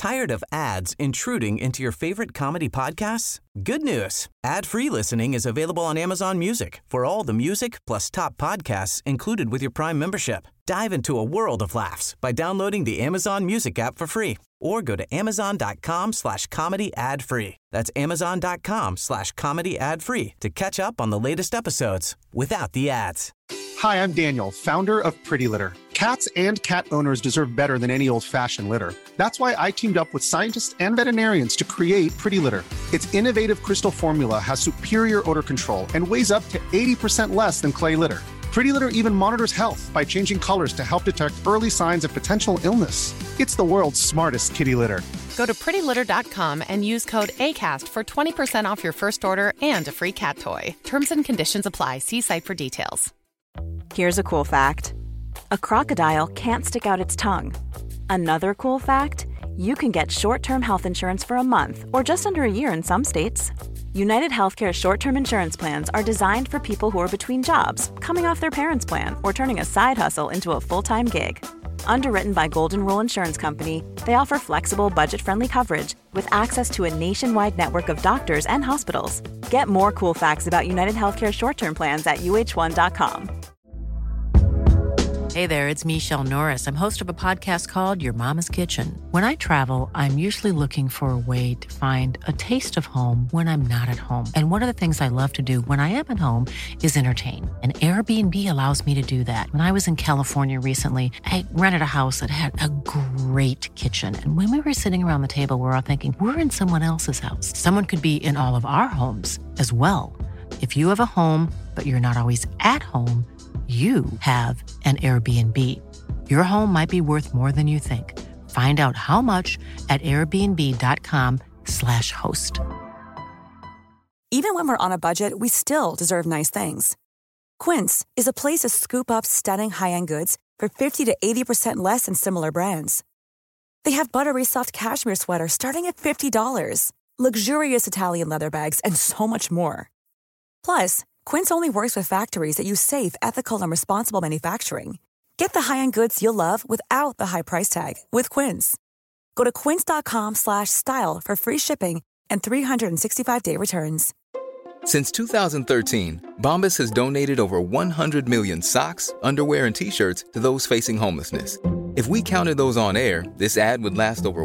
Tired of ads intruding into your favorite comedy podcasts? Good news. Ad-free listening is available on Amazon Music for all the music plus top podcasts included with your Prime membership. Dive into a world of laughs by downloading the Amazon Music app for free or go to amazon.com/comedy ad-free. That's amazon.com/comedy ad-free to catch up on the latest episodes without the ads. Hi, I'm Daniel, founder of Pretty Litter. Cats and cat owners deserve better than any old-fashioned litter. That's why I teamed up with scientists and veterinarians to create Pretty Litter. Its innovative crystal formula has superior odor control and weighs up to 80% less than clay litter. Pretty Litter even monitors health by changing colors to help detect early signs of potential illness. It's the world's smartest kitty litter. Go to prettylitter.com and use code ACAST for 20% off your first order and a free cat toy. Terms and conditions apply. See site for details. Here's a cool fact. A crocodile can't stick out its tongue. Another cool fact, you can get short-term health insurance for a month or just under a year in some states. United Healthcare short-term insurance plans are designed for people who are between jobs, coming off their parents' plan, or turning a side hustle into a full-time gig. Underwritten by Golden Rule Insurance Company, they offer flexible, budget-friendly coverage with access to a nationwide network of doctors and hospitals. Get more cool facts about United Healthcare short-term plans at uh1.com. Hey there, it's Michelle Norris. I'm host of a podcast called Your Mama's Kitchen. When I travel, I'm usually looking for a way to find a taste of home when I'm not at home. And one of the things I love to do when I am at home is entertain. And Airbnb allows me to do that. When I was in California recently, I rented a house that had a great kitchen. And when we were sitting around the table, we were all thinking, we're in someone else's house. Someone could be in all of our homes as well. If you have a home, but you're not always at home, you have an Airbnb. Your home might be worth more than you think. Find out how much at airbnb.com/host. Even when we're on a budget, we still deserve nice things. Quince is a place to scoop up stunning high-end goods for 50 to 80% less than similar brands. They have buttery soft cashmere sweaters starting at $50, luxurious Italian leather bags, and so much more. Plus, Quince only works with factories that use safe, ethical, and responsible manufacturing. Get the high-end goods you'll love without the high price tag with Quince. Go to quince.com/style for free shipping and 365-day returns. Since 2013, Bombas has donated over 100 million socks, underwear, and T-shirts to those facing homelessness. If we counted those on air, this ad would last over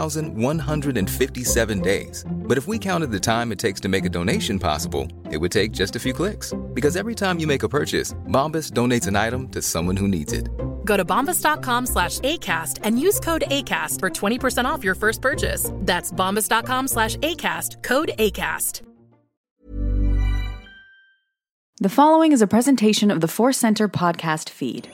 1,157 days. But if we counted the time it takes to make a donation possible, it would take just a few clicks. Because every time you make a purchase, Bombas donates an item to someone who needs it. Go to bombas.com/ACAST and use code ACAST for 20% off your first purchase. That's bombas.com/ACAST, code ACAST. The following is a presentation of the Force Center podcast feed.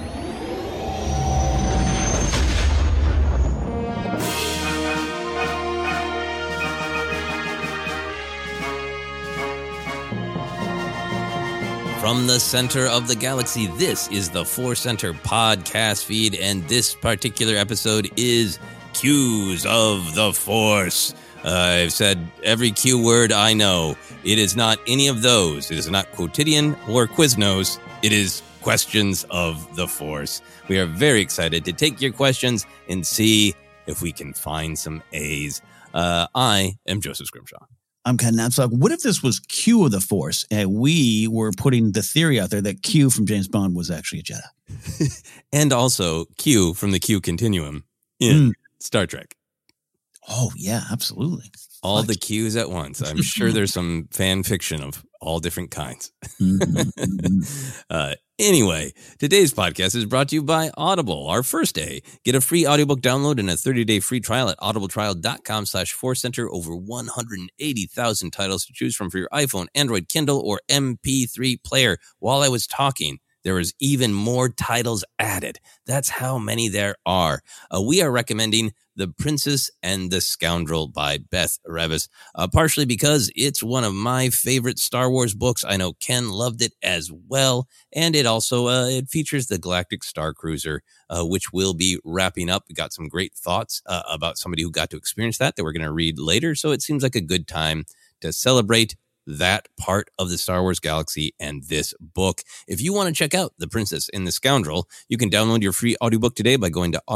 From the center of the galaxy, this is the Force Center podcast feed, and this particular episode is Cues of the Force. I've said every Q word I know. It is not any of those. It is not quotidian or Quiznos. It is questions of the Force. We are very excited to take your questions and see if we can find some A's. I am Joseph Scrimshaw. I'm Ken Napzok. What if this was Q of the Force and we were putting the theory out there that Q from James Bond was actually a Jedi? And also Q from the Q Continuum in Star Trek. Oh, yeah, absolutely. All the Qs at once. I'm sure there's some fan fiction of all different kinds. Anyway, today's podcast is brought to you by Audible, our first A. Get a free audiobook download and a 30-day free trial at audibletrial.com/forcecenter. Over 180,000 titles to choose from for your iPhone, Android, Kindle, or MP3 player. While I was talking, there was even more titles added. That's how many there are. We are recommending The Princess and the Scoundrel by Beth Revis, partially because it's one of my favorite Star Wars books. I know Ken loved it as well. And it also it features the Galactic Star Cruiser, which we'll be wrapping up. We got some great thoughts about somebody who got to experience that we're going to read later. So it seems like a good time to celebrate that part of the Star Wars galaxy and this book. If you want to check out The Princess and the Scoundrel, you can download your free audiobook today by going to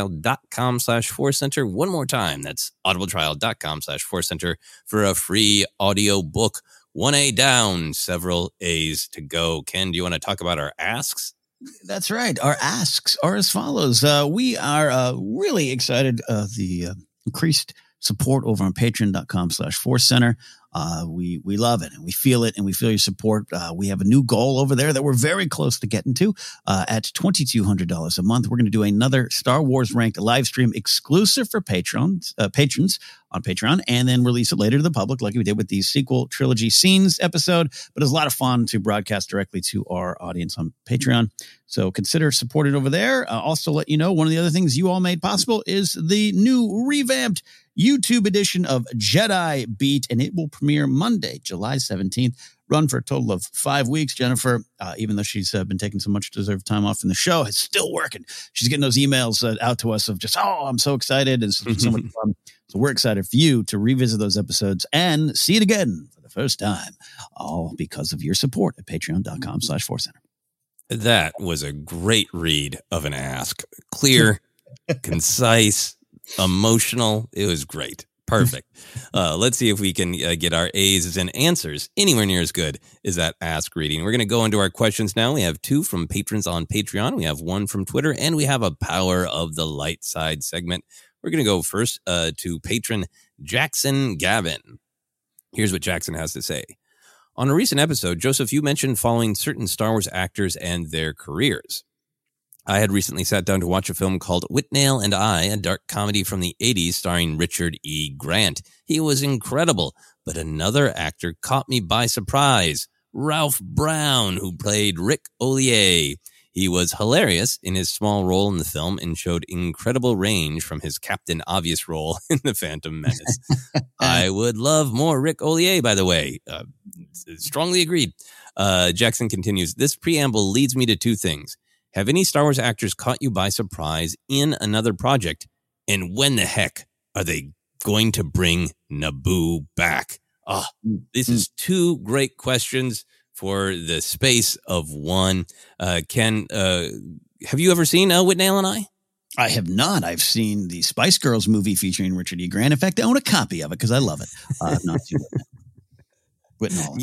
audibletrial.com/4center. One more time, that's audibletrial.com/4center for a free audiobook. 1A down, several A's to go. Ken, do you want to talk about our asks? That's right. Our asks are as follows. We are really excited. The increased support over on patreon.com/4center. We love it and we feel it and we feel your support. We have a new goal over there that we're very close to getting to at $2,200 a month. We're going to do another Star Wars ranked live stream exclusive for patrons on Patreon, and then release it later to the public like we did with the sequel trilogy scenes episode. But it's a lot of fun to broadcast directly to our audience on Patreon. So consider supporting over there. Also let you know, one of the other things you all made possible is the new revamped YouTube edition of Jedi Beat, and it will premiere Monday, July 17th. Run for a total of 5 weeks. Jennifer, even though she's been taking so much deserved time off from the show, is still working. She's getting those emails out to us of just, I'm so excited. And so much fun. So we're excited for you to revisit those episodes and see it again for the first time, all because of your support at patreon.com/4center. That was a great read of an ask. Clear, concise, emotional. It was great. Perfect. Let's see if we can get our A's and answers anywhere near as good as that ask reading. We're going to go into our questions now. We have 2 from patrons on Patreon. We have 1 from Twitter, and we have a Power of the Light Side segment. We're going to go first to patron Jackson Gavin. Here's what Jackson has to say. On a recent episode, Joseph, you mentioned following certain Star Wars actors and their careers. I had recently sat down to watch a film called Whitnell and I, a dark comedy from the 80s starring Richard E. Grant. He was incredible, but another actor caught me by surprise, Ralph Brown, who played Rick Ollier. He was hilarious in his small role in the film and showed incredible range from his Captain Obvious role in The Phantom Menace. I would love more Rick Ollier, by the way. Strongly agreed. Jackson continues, this preamble leads me to 2 things. Have any Star Wars actors caught you by surprise in another project? And when the heck are they going to bring Naboo back? This is 2 great questions for the space of one. Ken, have you ever seen Whitnell and I? I have not. I've seen the Spice Girls movie featuring Richard E. Grant. In fact, I own a copy of it because I love it. I've not seen Whitnell.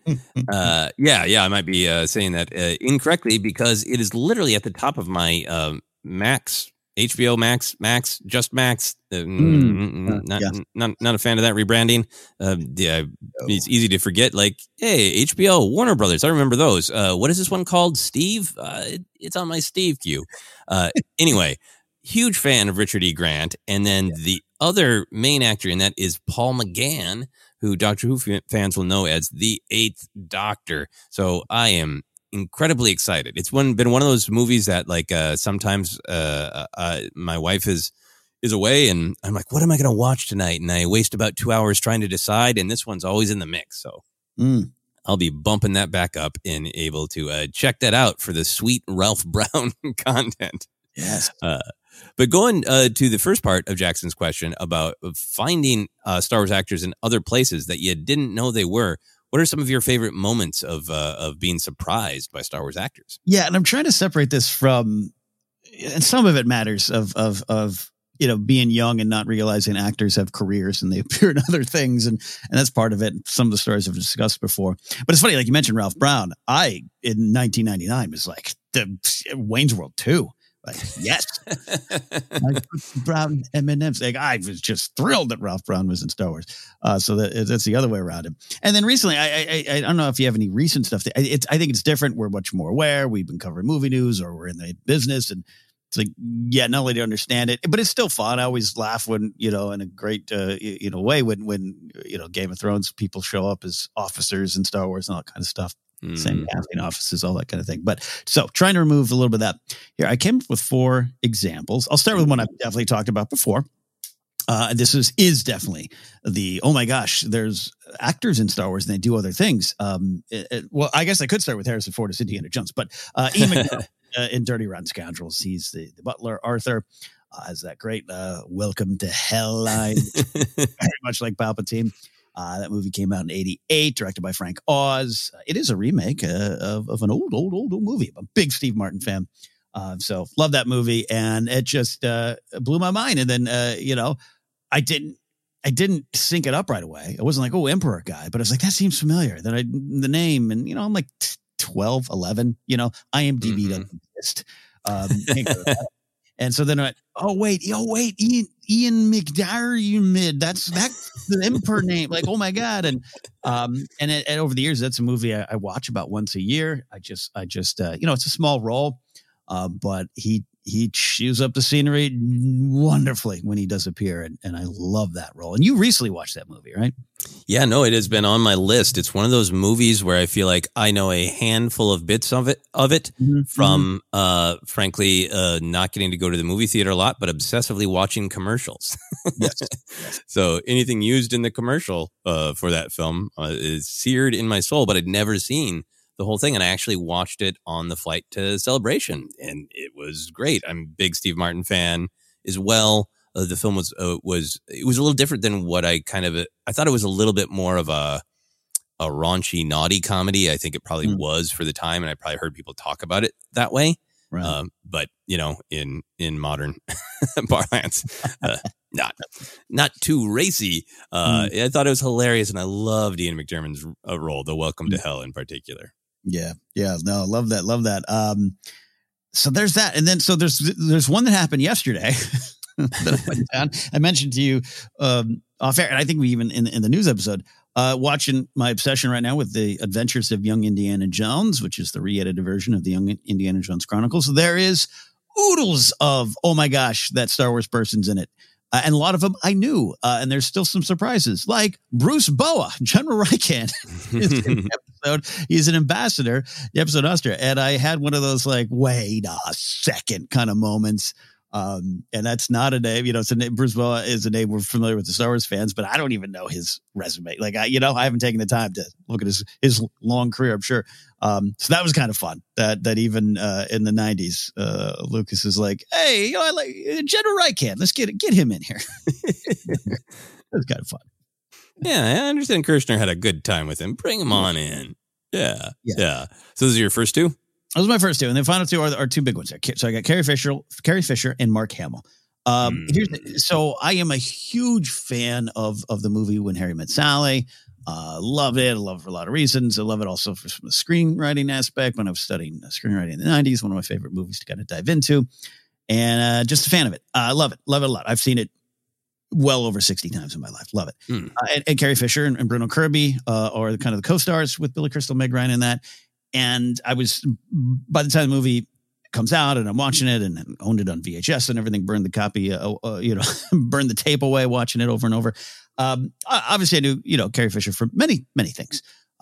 Yeah, I might be saying that incorrectly because it is literally at the top of my Max, HBO Max, just Max. Not a fan of that rebranding. It's easy to forget. Like, hey, HBO, Warner Brothers. I remember those. What is this one called? Steve? It's on my Steve queue. Anyway, huge fan of Richard E. Grant. And then the other main actor in that is Paul McGann, who Doctor Who fans will know as the 8th Doctor. So I am incredibly excited. It's been one of those movies that sometimes my wife is away and I'm like, what am I going to watch tonight? And I waste about 2 hours trying to decide. And this one's always in the mix. So I'll be bumping that back up and able to check that out for the sweet Ralph Brown content. Yes. But going to the first part of Jackson's question about finding Star Wars actors in other places that you didn't know they were, what are some of your favorite moments of being surprised by Star Wars actors? Yeah, and I'm trying to separate this from, and some of it matters of being young and not realizing actors have careers and they appear in other things, and that's part of it. Some of the stories I've discussed before, but it's funny, like you mentioned Ralph Brown. I in 1999 was like the Wayne's World 2. Like, yes, Brown M&M's. Like, I was just thrilled that Ralph Brown was in Star Wars. So that's the other way around him. And then recently, I don't know if you have any recent stuff. I think it's different. We're much more aware. We've been covering movie news, or we're in the business, and it's like, yeah, not only to understand it, but it's still fun. I always laugh when, in a great, way when Game of Thrones people show up as officers in Star Wars and all that kind of stuff. Same casting offices, all that kind of thing. But so trying to remove a little bit of that here, I came up with 4 examples. I'll start with one I've definitely talked about before. This is definitely the, oh my gosh, there's actors in Star Wars and they do other things. Well, I guess I could start with Harrison Ford as Indiana Jones, but Ian McKellen in Dirty Rotten Scoundrels, he's the butler. Arthur has that great welcome to hell line, very much like Palpatine. That movie came out in 1988, directed by Frank Oz. It is a remake of an old movie. I'm a big Steve Martin fan. So love that movie. And it just blew my mind. And then, I didn't sync it up right away. I wasn't like, oh, Emperor guy, but I was like, that seems familiar. Then the name, and I'm like 12, 11, IMDb doesn't exist. And so then Ian McDiarmid. That's the Emperor name. Like, oh my God. And over the years, that's a movie I watch about once a year. I just it's a small role, but he chews up the scenery wonderfully when he does appear. And I love that role. And you recently watched that movie, right? Yeah, no, it has been on my list. It's one of those movies where I feel like I know a handful of bits of it from, frankly, not getting to go to the movie theater a lot, but obsessively watching commercials. Yes. So anything used in the commercial for that film is seared in my soul, but I'd never seen the whole thing. And I actually watched it on the flight to Celebration, and it was great. I'm a big Steve Martin fan as well. The film was a little different than what I thought it was a little bit more of a raunchy, naughty comedy. I think it probably was for the time, and I probably heard people talk about it that way. Right. But in modern parlance, not too racy. I thought it was hilarious, and I loved Ian McDiarmid's role, the Welcome to Hell in particular. Yeah. No, love that. So there's that, and then so there's one that happened yesterday. That I went down. I mentioned to you off air, and I think we even in the news episode, watching my obsession right now with the Adventures of Young Indiana Jones, which is the re-edited version of the Young Indiana Jones Chronicles. There is oodles of, oh my gosh, that Star Wars person's in it. And a lot of them I knew, and there's still some surprises, like Bruce Boa, General Rieekan is in the episode. He's an ambassador, the episode Austria, and I had one of those like, wait a second kind of moments. And that's not a name, it's a name. Bruce Boa is a name we're familiar with the Star Wars fans, but I don't even know his resume. Like I haven't taken the time to look at his long career, I'm sure. So that was kind of fun that even, in the 90s, Lucas is like, hey, I like General Rieekan. Let's get him in here. That was kind of fun. Yeah. I understand Kirshner had a good time with him. Bring him on in. Yeah. So those are your first two? Those are my first two, and the final two are two big ones. So I got Carrie Fisher, and Mark Hamill. So I am a huge fan of the movie When Harry Met Sally. Love it. I love it for a lot of reasons. I love it also from the screenwriting aspect. When I was studying screenwriting in the 90s, one of my favorite movies to kind of dive into, and just a fan of it. I love it a lot. I've seen it well over 60 times in my life. Love it. And Carrie Fisher and Bruno Kirby are kind of the co-stars with Billy Crystal, Meg Ryan in that. And I was, by the time the movie comes out and I'm watching it and owned it on VHS and everything, burned the copy, burned the tape away, watching it over and over. Obviously I knew, Carrie Fisher for many, many things,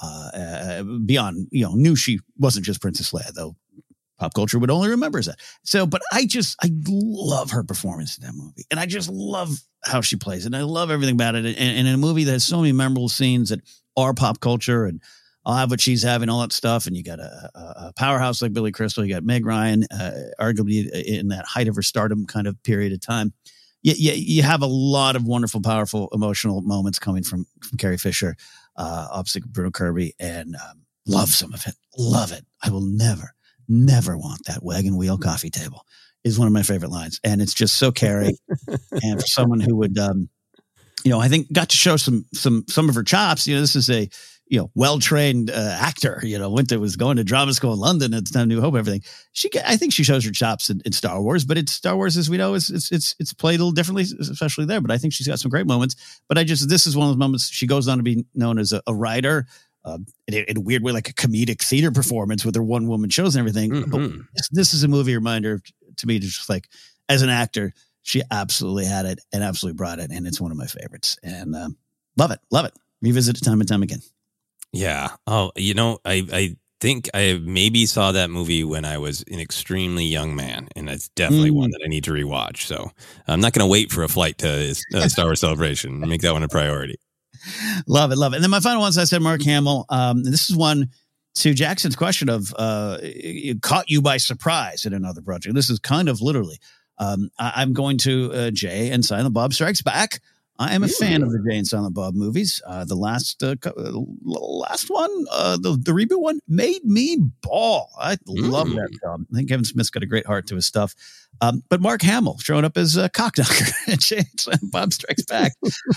beyond, knew she wasn't just Princess Leia, though pop culture would only remember that. So, but I love her performance in that movie. And I just love how she plays it. And I love everything about it. And in a movie that has so many memorable scenes that are pop culture, and I'll have what she's having, all that stuff. And you got a powerhouse like Billy Crystal. You got Meg Ryan, arguably in that height of her stardom kind of period of time. You have a lot of wonderful, powerful, emotional moments coming from Carrie Fisher, opposite Bruno Kirby, and love some of it. Love it. I will never want that wagon wheel coffee table is one of my favorite lines. And it's just so Carrie. And for someone who would, I think got to show some of her chops. This is a, well-trained actor, was going to drama school in London at the time, New Hope, everything. I think she shows her chops in Star Wars, but it's Star Wars, as we know, it's played a little differently, especially there. But I think she's got some great moments. But this is one of those moments she goes on to be known as a writer, in a weird way, like a comedic theater performance with her one-woman shows and everything. Mm-hmm. But this is a movie reminder to me, just like as an actor, she absolutely had it and absolutely brought it, and it's one of my favorites. And love it. Revisit it time and time again. Yeah. Oh, I think I maybe saw that movie when I was an extremely young man, and it's definitely one that I need to rewatch. So I'm not going to wait for a flight to Star Wars Celebration. Make that one a priority. Love it. And then my final ones, I said Mark Hamill. This is one to Jackson's question of it caught you by surprise in another project. This is kind of literally. I'm going to Jay and Silent Bob Strikes Back. I am a fan of the Jay and Silent Bob movies. The last one, the reboot one, made me bawl. I love that film. I think Kevin Smith's got a great heart to his stuff. But Mark Hamill showing up as a cockknocker in Jay and Silent Bob Strikes Back.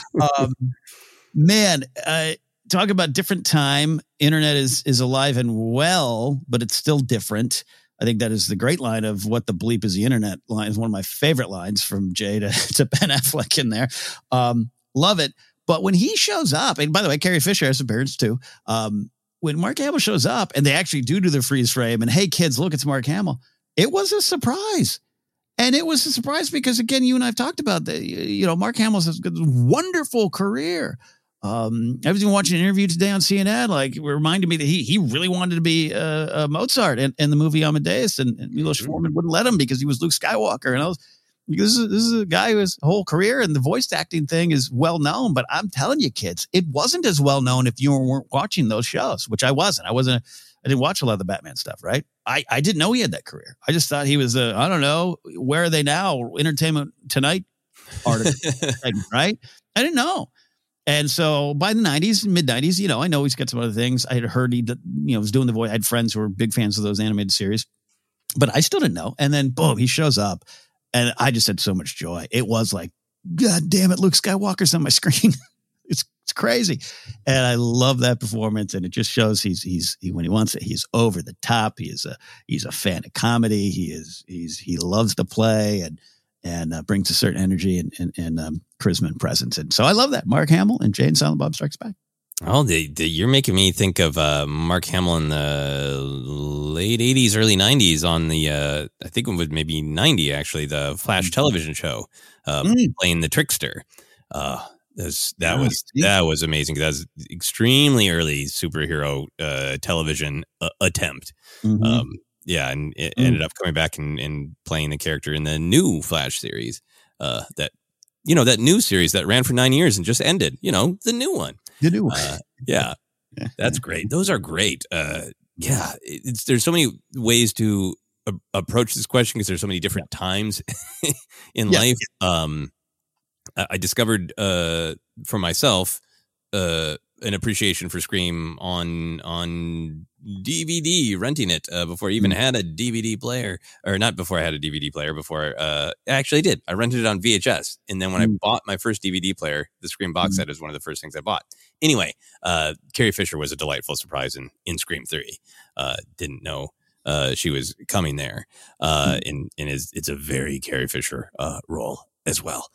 Man, talk about different time. Internet is alive and well, but it's still different. I think that is the great line of "what the bleep is the internet" line is one of my favorite lines from Jay to Ben Affleck in there. Love it. But when he shows up, and by the way, Carrie Fisher has appearance too. When Mark Hamill shows up and they actually do the freeze frame and, hey kids, look, it's Mark Hamill. It was a surprise. And it was a surprise because, again, you and I have talked about Mark Hamill has a wonderful career. I was even watching an interview today on CNN, like, it reminded me that he really wanted to be Mozart in the movie Amadeus, and Milos Forman wouldn't let him because he was Luke Skywalker. And this is a guy who has a whole career, and the voice acting thing is well known. But I'm telling you, kids, it wasn't as well known if you weren't watching those shows, which I wasn't. I didn't watch a lot of the Batman stuff, right? I didn't know he had that career. I just thought he was I don't know, Where Are They Now? Entertainment Tonight artist, right? I didn't know. And so by the 90s, mid-90s, I know he's got some other things. I had heard he was doing the voice. I had friends who were big fans of those animated series, but I still didn't know. And then, boom, he shows up, and I just had so much joy. It was like, God damn it, Luke Skywalker's on my screen. It's crazy. And I love that performance. And it just shows he's when he wants it, he's over the top. He's a fan of comedy. He loves to play and brings a certain energy and charisma and presence. And so I love that. Mark Hamill and Jay and Silent Bob Strikes Back. Oh, you're making me think of Mark Hamill in the late 80s, early 90s on the, I think it was maybe 90, actually, the Flash television show, playing the Trickster. That was amazing. That was extremely early superhero television attempt. Mm-hmm. And it ended up coming back and playing the character in the new Flash series. That new series that ran for 9 years and just ended. The new one. The new one. That's great. Those are great. There's so many ways to approach this question because there's so many different times in life. I discovered for myself an appreciation for Scream on DVD, renting it before I even had a DVD player, or not before I had a DVD player. Before actually I did. I rented it on VHS, and then when I bought my first DVD player, the Scream box set is one of the first things I bought. Anyway, Carrie Fisher was a delightful surprise in Scream 3. Didn't know she was coming there, and it's a very Carrie Fisher role as well.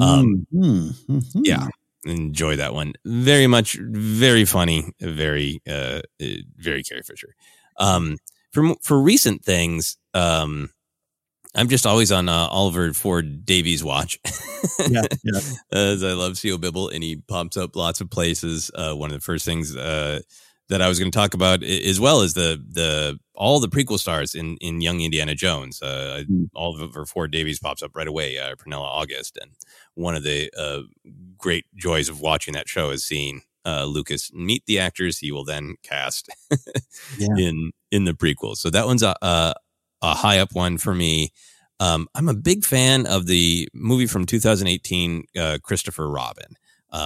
Yeah. Enjoy that one very much. Very funny. Very Carrie Fisher. For recent things, I'm just always on Oliver Ford Davies' watch. As I love C.O. Bibble, and he pops up lots of places. One of the first things that I was going to talk about, as well as all the prequel stars in Young Indiana Jones. Oliver Ford Davies pops up right away. Pernilla August, and one of the great joys of watching that show is seeing Lucas meet the actors he will then cast in the prequel. So that one's a high up one for me. I'm a big fan of the movie from 2018, Christopher Robin.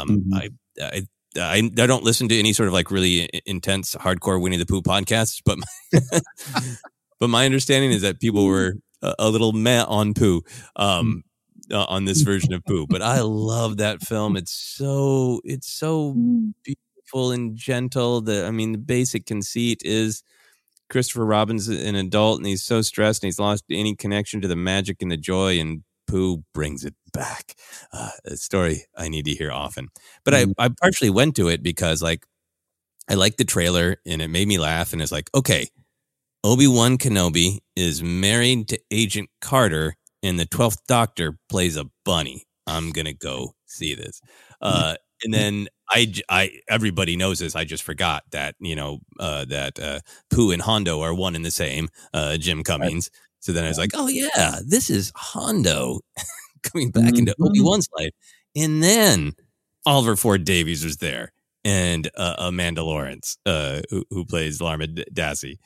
I don't listen to any sort of like really intense, hardcore Winnie the Pooh podcasts, but my understanding is that people were a little meh on Pooh, on this version of Pooh. But I love that film. It's so beautiful and gentle. The basic conceit is Christopher Robin's an adult and he's so stressed and he's lost any connection to the magic and the joy, and Pooh brings it back. A story I need to hear often. But I partially went to it because I liked the trailer and it made me laugh, and it's like, okay, Obi-Wan Kenobi is married to Agent Carter and the 12th Doctor plays a bunny. I'm going to go see this. And then everybody knows this. I just forgot that, that Pooh and Hondo are one and the same, Jim Cummings. So then I was like, oh yeah, this is Hondo coming back into Obi-Wan's life. And then Oliver Ford Davies was there, and Amanda Lawrence, who plays Larma Dassi.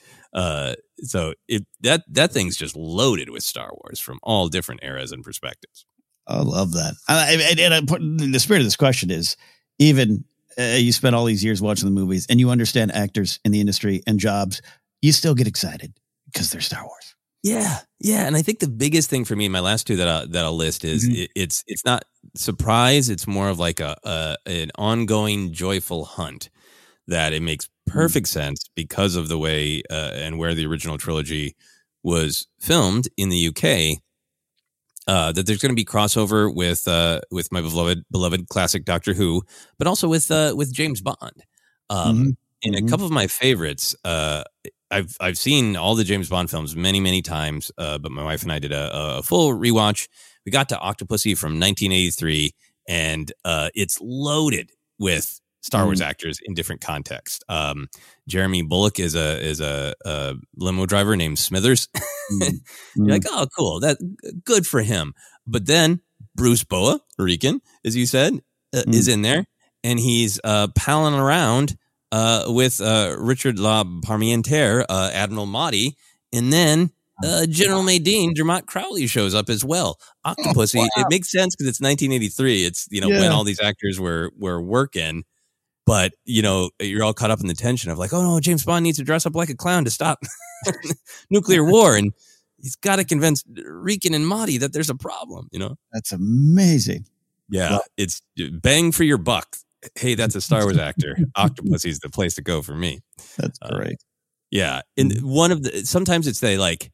So that thing's just loaded with Star Wars from all different eras and perspectives. I love that. And I put the spirit of this question is, even you spent all these years watching the movies and you understand actors in the industry and jobs, you still get excited because they're Star Wars. Yeah. And I think the biggest thing for me, my last two that I'll list is it's not surprise. It's more of like an ongoing joyful hunt that it makes perfect sense because of the way and where the original trilogy was filmed in the UK. That there's going to be crossover with my beloved classic Doctor Who, but also with James Bond. And a couple of my favorites. I've seen all the James Bond films many times, but my wife and I did a full rewatch. We got to Octopussy from 1983, and it's loaded with Star Wars actors in different contexts. Jeremy Bulloch is a limo driver named Smithers. You're like, oh, cool. That good for him. But then Bruce Boa, Rican, as you said, is in there, and he's palling around with Richard La Parmentier, Admiral Mahdi, and then General Madine, Dermot Crowley shows up as well. Octopussy, It makes sense because it's 1983. It's when all these actors were working. But, you're all caught up in the tension of like, oh, no, James Bond needs to dress up like a clown to stop nuclear war. And he's got to convince Rican and Mahdi that there's a problem, That's amazing. Yeah, it's bang for your buck. Hey, that's a Star Wars actor. Octopussy's the place to go for me. That's great. Yeah. And sometimes it's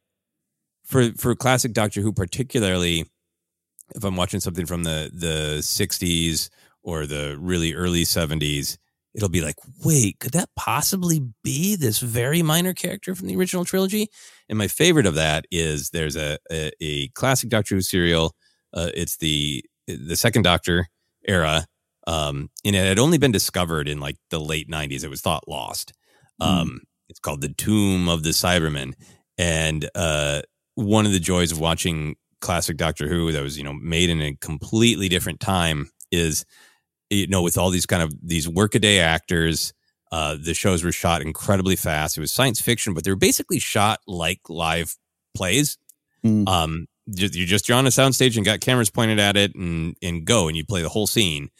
for classic Doctor Who, particularly if I'm watching something from the 60s, or the really early 70s, it'll be like, wait, could that possibly be this very minor character from the original trilogy? And my favorite of that is there's a classic Doctor Who serial. It's the Second Doctor era. And it had only been discovered in like the late 90s. It was thought lost. It's called The Tomb of the Cybermen. And one of the joys of watching classic Doctor Who that was, made in a completely different time is, with all these workaday actors, the shows were shot incredibly fast. It was science fiction, but they were basically shot like live plays. You're on a soundstage and got cameras pointed at it and go, and you play the whole scene.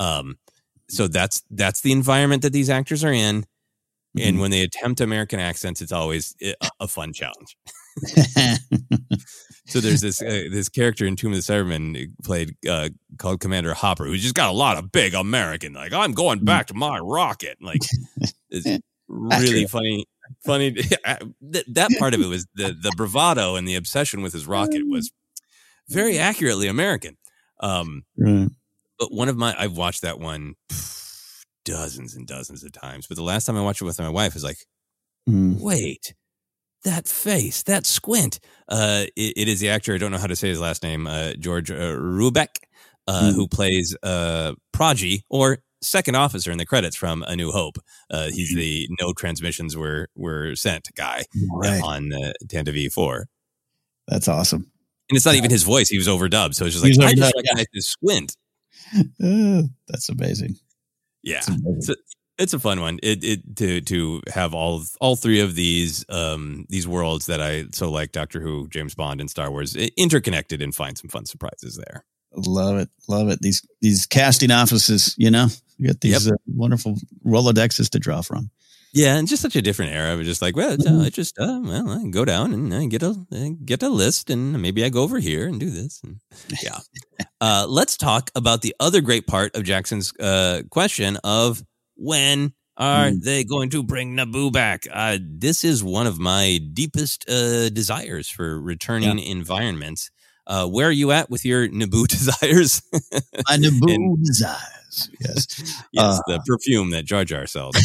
So that's the environment that these actors are in. And when they attempt American accents, it's always a fun challenge. So there's this character in Tomb of the Cybermen played called Commander Hopper, who's just got a lot of big American, like, I'm going back to my rocket. Like, it's really funny. That part of it was the bravado and the obsession with his rocket was very accurately American. But I've watched that one dozens and dozens of times. But the last time I watched it with my wife is like, wait, that face, that squint. It is the actor, I don't know how to say his last name, George Rubeck, who plays Prodigy, or second officer in the credits from A New Hope. He's the no transmissions were sent guy on Tantive 4. That's awesome. And it's not even his voice. He was overdubbed. So it's just like, I just recognize his squint. That's amazing. Yeah. So it's a fun one. To have all three of these worlds that I so like, Doctor Who, James Bond, and Star Wars, interconnected, and find some fun surprises there. Love it. These casting offices, you get these wonderful Rolodexes to draw from. Yeah, and just such a different era. We're just like, well, I just I can go down and I get a list, and maybe I go over here and do this. And, yeah. Let's talk about the other great part of Jackson's question of when are they going to bring Naboo back? This is one of my deepest desires for returning environments. Where are you at with your Naboo desires? My Naboo desires. Yes. Yes, the perfume that Jar Jar sells.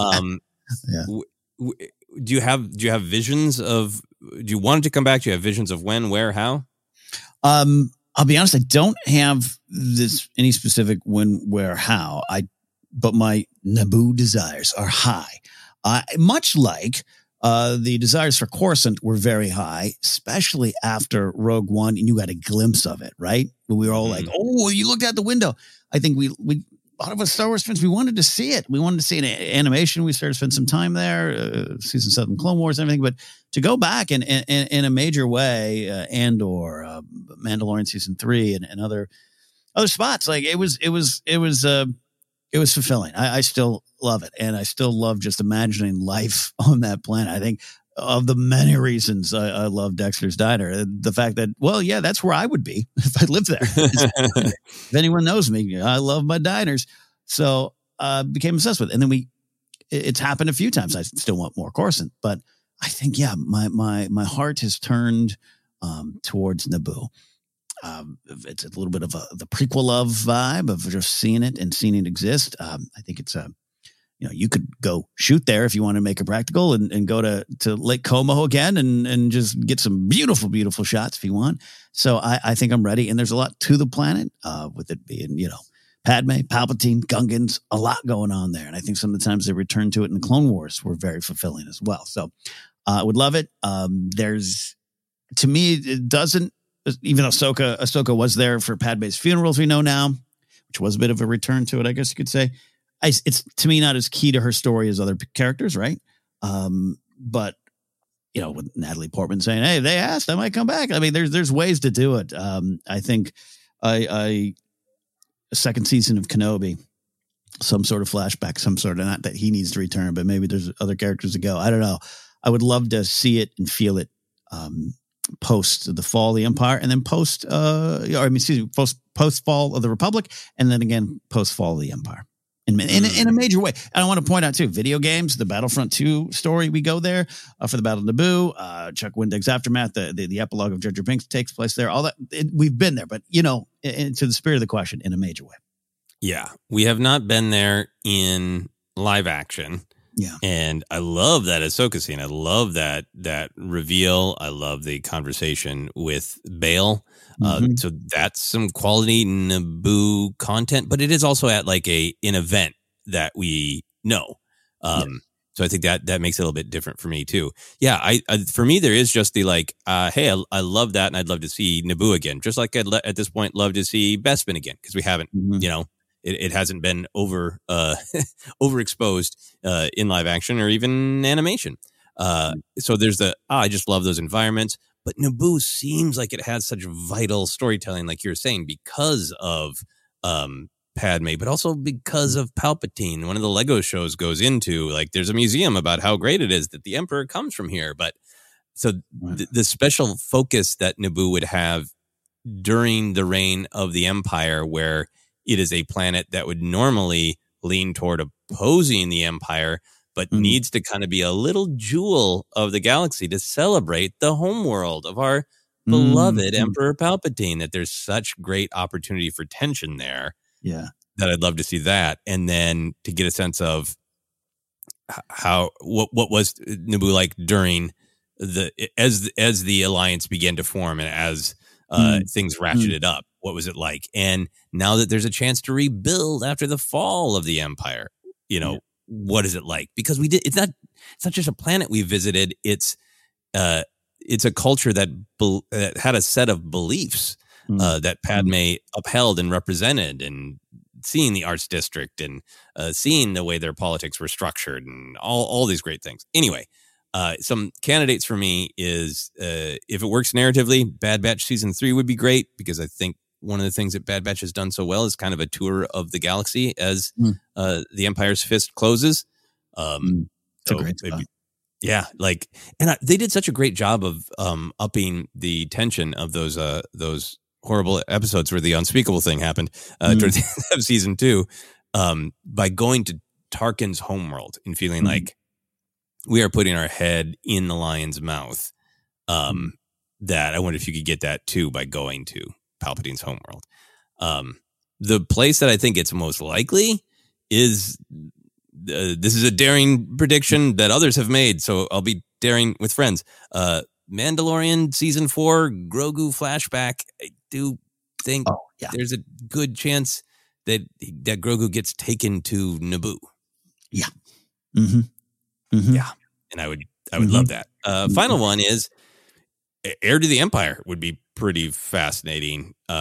Do you have visions of? Do you want it to come back? Do you have visions of when, where, how? I'll be honest. I don't have any specific when, where, how. But my Naboo desires are high. Much like the desires for Coruscant were very high, especially after Rogue One, and you got a glimpse of it, right? We were all like, "Oh, you looked out the window." I think a lot of us Star Wars fans, we wanted to see it. We wanted to see an animation. We started to spend some time there, season 7 Clone Wars and everything. But to go back in a major way, Andor, Mandalorian season 3, and other spots, like it was fulfilling. I still love it, and I still love just imagining life on that planet. I think of the many reasons I love Dexter's Diner, the fact that, well, yeah, that's where I would be if I lived there. If anyone knows me, I love my diners. So became obsessed with it. And then it's happened a few times. I still want more Coruscant, but I think, yeah, my heart has turned towards Naboo. It's a little bit of the prequel of vibe of just seeing it and seeing it exist. I think it's you could go shoot there if you want to make it practical and go to Lake Como again and just get some beautiful, beautiful shots if you want. So I think I'm ready. And there's a lot to the planet with it being, Padme, Palpatine, Gungans, a lot going on there. And I think some of the times they return to it in the Clone Wars were very fulfilling as well. So I would love it. To me, it doesn't, even Ahsoka was there for Padme's funeral, as we know now, which was a bit of a return to it, I guess you could say. It's to me not as key to her story as other characters, right? But with Natalie Portman saying, "Hey, they asked, I might come back." I mean, there's ways to do it. I think a second season of Kenobi, some sort of flashback, some sort of, not that he needs to return, but maybe there's other characters to go. I don't know. I would love to see it and feel it post the fall of the Empire, and then post fall of the Republic, and then again post fall of the Empire. In a major way. And I want to point out, too, video games, the Battlefront 2 story, we go there for the Battle of Naboo, Chuck Wendig's Aftermath, the epilogue of Jar Jar Binks takes place there. All that, we've been there, but, to the spirit of the question, in a major way. Yeah, we have not been there in live action. Yeah. And I love that Ahsoka scene. I love that reveal. I love the conversation with Bail. So that's some quality Naboo content, but it is also at like an event that we know. So I think that makes it a little bit different for me too. Yeah. I for me, there is just the hey, I love that. And I'd love to see Naboo again. Just like I'd at this point love to see Bespin again. Cause we haven't, it hasn't been overexposed in live action or even animation. So there's I just love those environments. But Naboo seems like it has such vital storytelling, like you're saying, because of Padme, but also because of Palpatine. One of the Lego shows goes into, like, there's a museum about how great it is that the Emperor comes from here. But so the special focus that Naboo would have during the reign of the Empire, where it is a planet that would normally lean toward opposing the Empire, but needs to kind of be a little jewel of the galaxy to celebrate the homeworld of our beloved Emperor Palpatine, that there's such great opportunity for tension there. Yeah. That I'd love to see that. And then to get a sense of what was Naboo like during as the alliance began to form and as things ratcheted up, what was it like? And now that there's a chance to rebuild after the fall of the Empire, what is it like? Because it's not just a planet we visited. It's a culture that had a set of beliefs that Padme upheld and represented, and seeing the arts district and seeing the way their politics were structured and all these great things. Anyway, some candidates for me is if it works narratively, Bad Batch season 3 would be great, because I think one of the things that Bad Batch has done so well is kind of a tour of the galaxy as the Empire's fist closes. It's a great spot. They did such a great job of upping the tension of those horrible episodes where the unspeakable thing happened towards the end of season 2 by going to Tarkin's homeworld and feeling like we are putting our head in the lion's mouth. That I wonder if you could get that too by going to Palpatine's homeworld. The place that I think it's most likely is this is a daring prediction that others have made, so I'll be daring with friends. Mandalorian season 4 Grogu flashback. I do think there's a good chance that Grogu gets taken to Naboo. Yeah. Yeah, and I would love that. Final one is Heir to the Empire would be pretty fascinating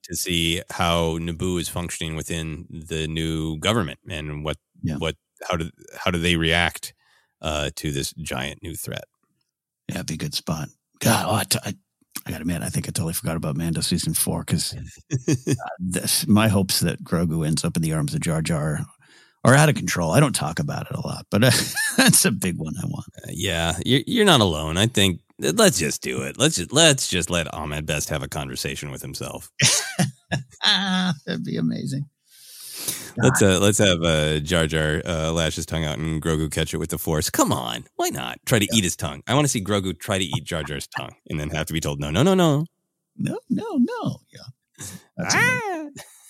to see how Naboo is functioning within the new government and how do they react to this giant new threat. Yeah, it'd be a good spot. God, I got to admit, I think I totally forgot about Mando season 4 because my hopes that Grogu ends up in the arms of Jar Jar are out of control. I don't talk about it a lot, but that's a big one I want. Yeah, you're not alone. I think let's just do it. Let's just let Ahmed Best have a conversation with himself. That'd be amazing. Let's have Jar Jar lash his tongue out and Grogu catch it with the Force. Come on, why not try to eat his tongue? I want to see Grogu try to eat Jar Jar's tongue and then have to be told no. Yeah.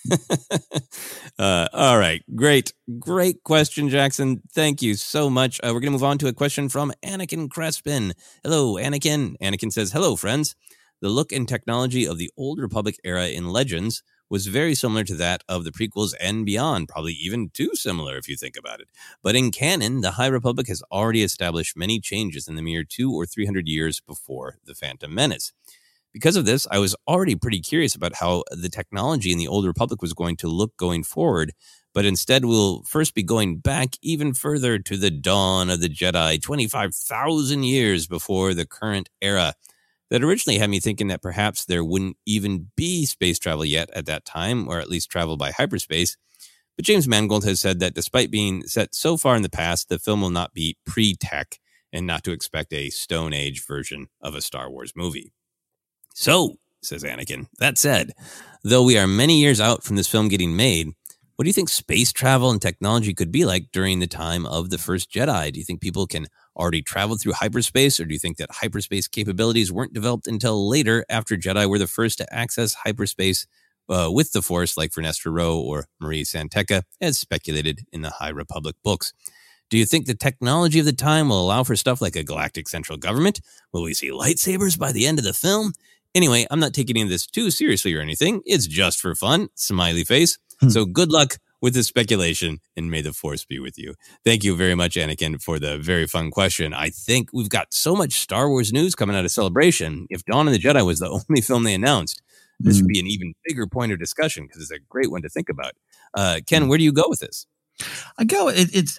All right, great question, Jackson. Thank you so much. We're gonna move on to a question from Anakin Crespin. Hello, Anakin. Anakin says, "Hello, friends. The look and technology of the Old Republic era in Legends was very similar to that of the prequels and beyond, probably even too similar if you think about it. But in canon, the High Republic has already established many changes in the mere 200 or 300 years before The Phantom Menace. Because of this, I was already pretty curious about how the technology in the Old Republic was going to look going forward, but instead we'll first be going back even further to the dawn of the Jedi, 25,000 years before the current era. That originally had me thinking that perhaps there wouldn't even be space travel yet at that time, or at least travel by hyperspace. But James Mangold has said that despite being set so far in the past, the film will not be pre-tech and not to expect a Stone Age version of a Star Wars movie. So, says Anakin, that said, though we are many years out from this film getting made, what do you think space travel and technology could be like during the time of The First Jedi? Do you think people can already travel through hyperspace, or do you think that hyperspace capabilities weren't developed until later after Jedi were the first to access hyperspace with the Force, like Vernestra Rowe or Marie Santeca, as speculated in the High Republic books? Do you think the technology of the time will allow for stuff like a galactic central government? Will we see lightsabers by the end of the film? Anyway, I'm not taking any of this too seriously or anything. It's just for fun. Smiley face. So good luck with this speculation, and may the Force be with you. Thank you very much, Anakin, for the very fun question. I think we've got so much Star Wars news coming out of Celebration. If Dawn of the Jedi was the only film they announced, this would be an even bigger point of discussion because it's a great one to think about. Ken, where do you go with this? I go. I think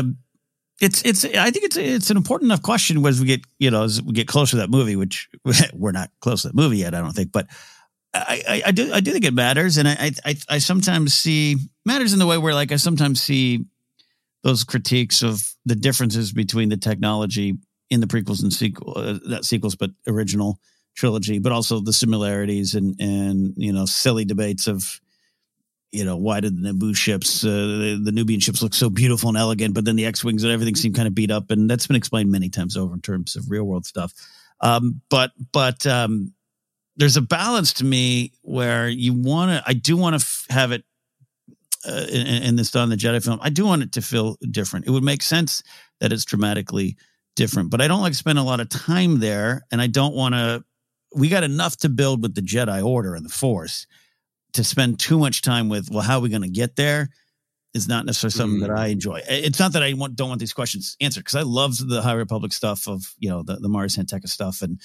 it's an important enough question as we get closer to that movie, which we're not close to that movie yet, I don't think, but I do think it matters. And I sometimes see matters in the way where, like, I sometimes see those critiques of the differences between the technology in the prequels and not sequels, but original trilogy, but also the similarities and silly debates of, why did the Naboo ships, the Nubian ships look so beautiful and elegant, but then the X-Wings and everything seemed kind of beat up. And that's been explained many times over in terms of real world stuff. But there's a balance to me where I do want to have it in this Dawn of the Jedi film. I do want it to feel different. It would make sense that it's dramatically different, but I don't like to spend a lot of time there. And I don't want to, we got enough to build with the Jedi Order and the Force to spend too much time with, well, how are we going to get there? Is not necessarily something that I enjoy. It's not that I don't want these questions answered, because I love the High Republic stuff of, the Mara Santeca stuff. And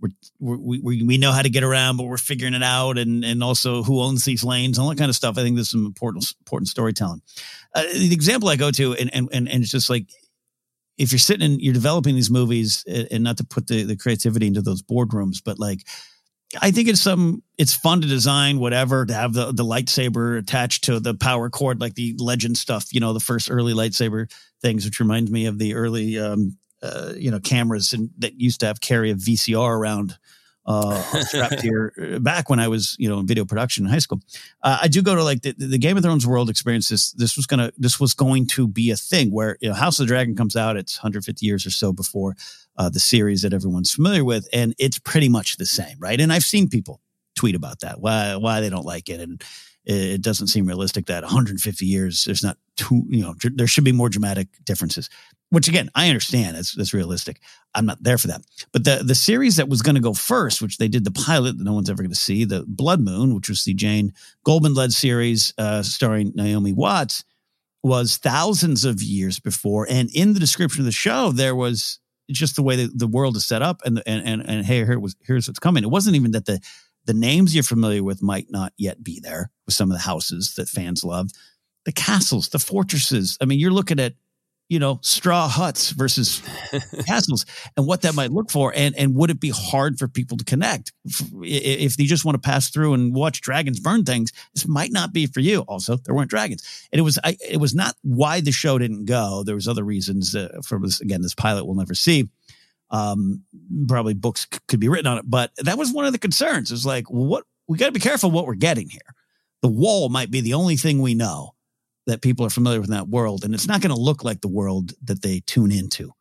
we know how to get around, but we're figuring it out. And also who owns these lanes, all that kind of stuff. I think there's some important storytelling. The example I go to, and it's just like, if you're sitting and you're developing these movies, and not to put the creativity into those boardrooms, but like, I think it's fun to design whatever, to have the lightsaber attached to the power cord, like the Legend stuff, the first early lightsaber things, which reminds me of the early, cameras that used to carry a VCR around, strapped here back when I was, in video production in high school. I do go to like the Game of Thrones world experience. This was going to be a thing where, House of the Dragon comes out. It's 150 years or so before the series that everyone's familiar with. And it's pretty much the same. Right. And I've seen people tweet about that, why they don't like it. And it doesn't seem realistic that 150 years, there's not there should be more dramatic differences, which again, I understand that's realistic. I'm not there for that. But the series that was going to go first, which they did the pilot that no one's ever going to see, the Blood Moon, which was the Jane Goldman led series, starring Naomi Watts, was thousands of years before. And in the description of the show, there was just the way that the world is set up and hey, here's what's coming. It wasn't even that The names you're familiar with might not yet be there with some of the houses that fans love. The castles, the fortresses. I mean, you're looking at, straw huts versus castles and what that might look for. And would it be hard for people to connect? If they just want to pass through and watch dragons burn things, this might not be for you. Also, there weren't dragons. And it was not why the show didn't go. There was other reasons for this. Again, this pilot we'll never see. Probably books could be written on it, but that was one of the concerns. It's like, we got to be careful what we're getting here. The wall might be the only thing we know that people are familiar with in that world, and it's not going to look like the world that they tune into.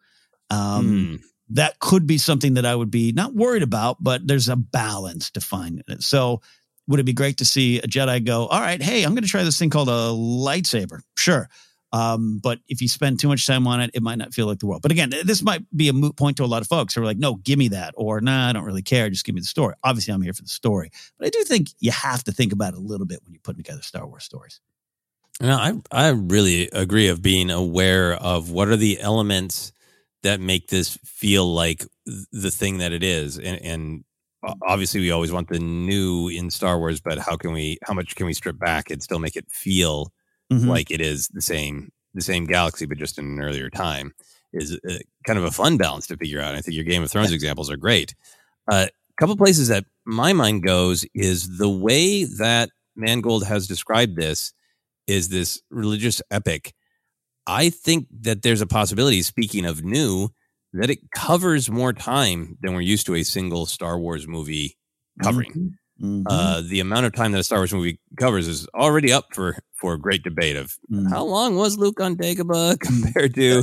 That could be something that I would be not worried about, but there's a balance to find in it. So would it be great to see a Jedi go, all right, hey, I'm going to try this thing called a lightsaber. Sure. But if you spend too much time on it, it might not feel like the world. But again, this might be a moot point to a lot of folks who are like, no, give me that. Or, nah, I don't really care. Just give me the story. Obviously, I'm here for the story. But I do think you have to think about it a little bit when you're putting together Star Wars stories. No, I really agree of being aware of what are the elements that make this feel like the thing that it is. And obviously we always want the new in Star Wars, but how much can we strip back and still make it feel like it is the same galaxy, but just in an earlier time is kind of a fun balance to figure out. I think your Game of Thrones examples are great. A couple places that my mind goes is the way that Mangold has described this is this religious epic. I think that there's a possibility, speaking of new, that it covers more time than we're used to a single Star Wars movie covering. The amount of time that a Star Wars movie covers is already up for a great debate of how long was Luke on Dagobah compared to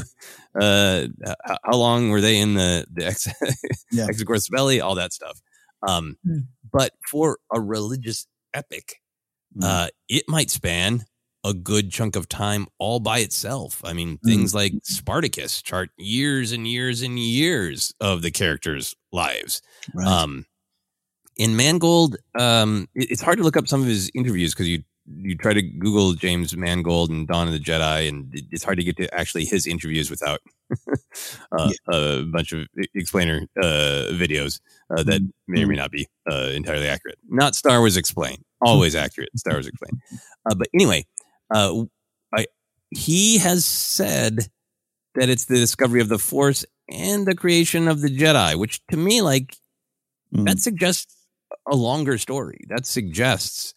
how long were they in the Exegorth's belly, all that stuff. But for a religious epic, it might span a good chunk of time all by itself. I mean, things like Spartacus chart years and years and years of the characters' lives. Right. In Mangold, it's hard to look up some of his interviews because you try to Google James Mangold and Dawn of the Jedi, and it's hard to get to actually his interviews without a bunch of explainer videos that may or may not be entirely accurate. Not Star Wars Explained, always accurate. Star Wars Explained. But anyway, he has said that it's the discovery of the Force and the creation of the Jedi, which to me, that suggests a longer story. That suggests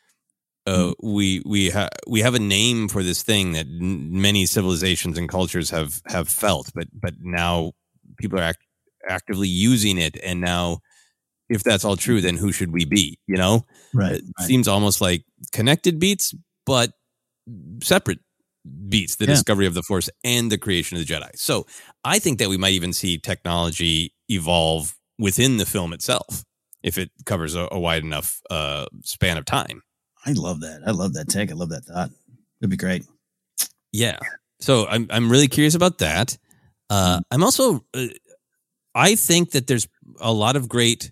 we have a name for this thing that many civilizations and cultures have felt, but now people are actively using it. And now, if that's all true, then who should we be? It seems almost like connected beats, but separate beats, the discovery of the Force and the creation of the Jedi. So I think that we might even see technology evolve within the film itself if it covers a wide enough span of time. I love that. I love that take. I love that thought. It'd be great. Yeah. So I'm really curious about that. I'm also, I think that there's a lot of great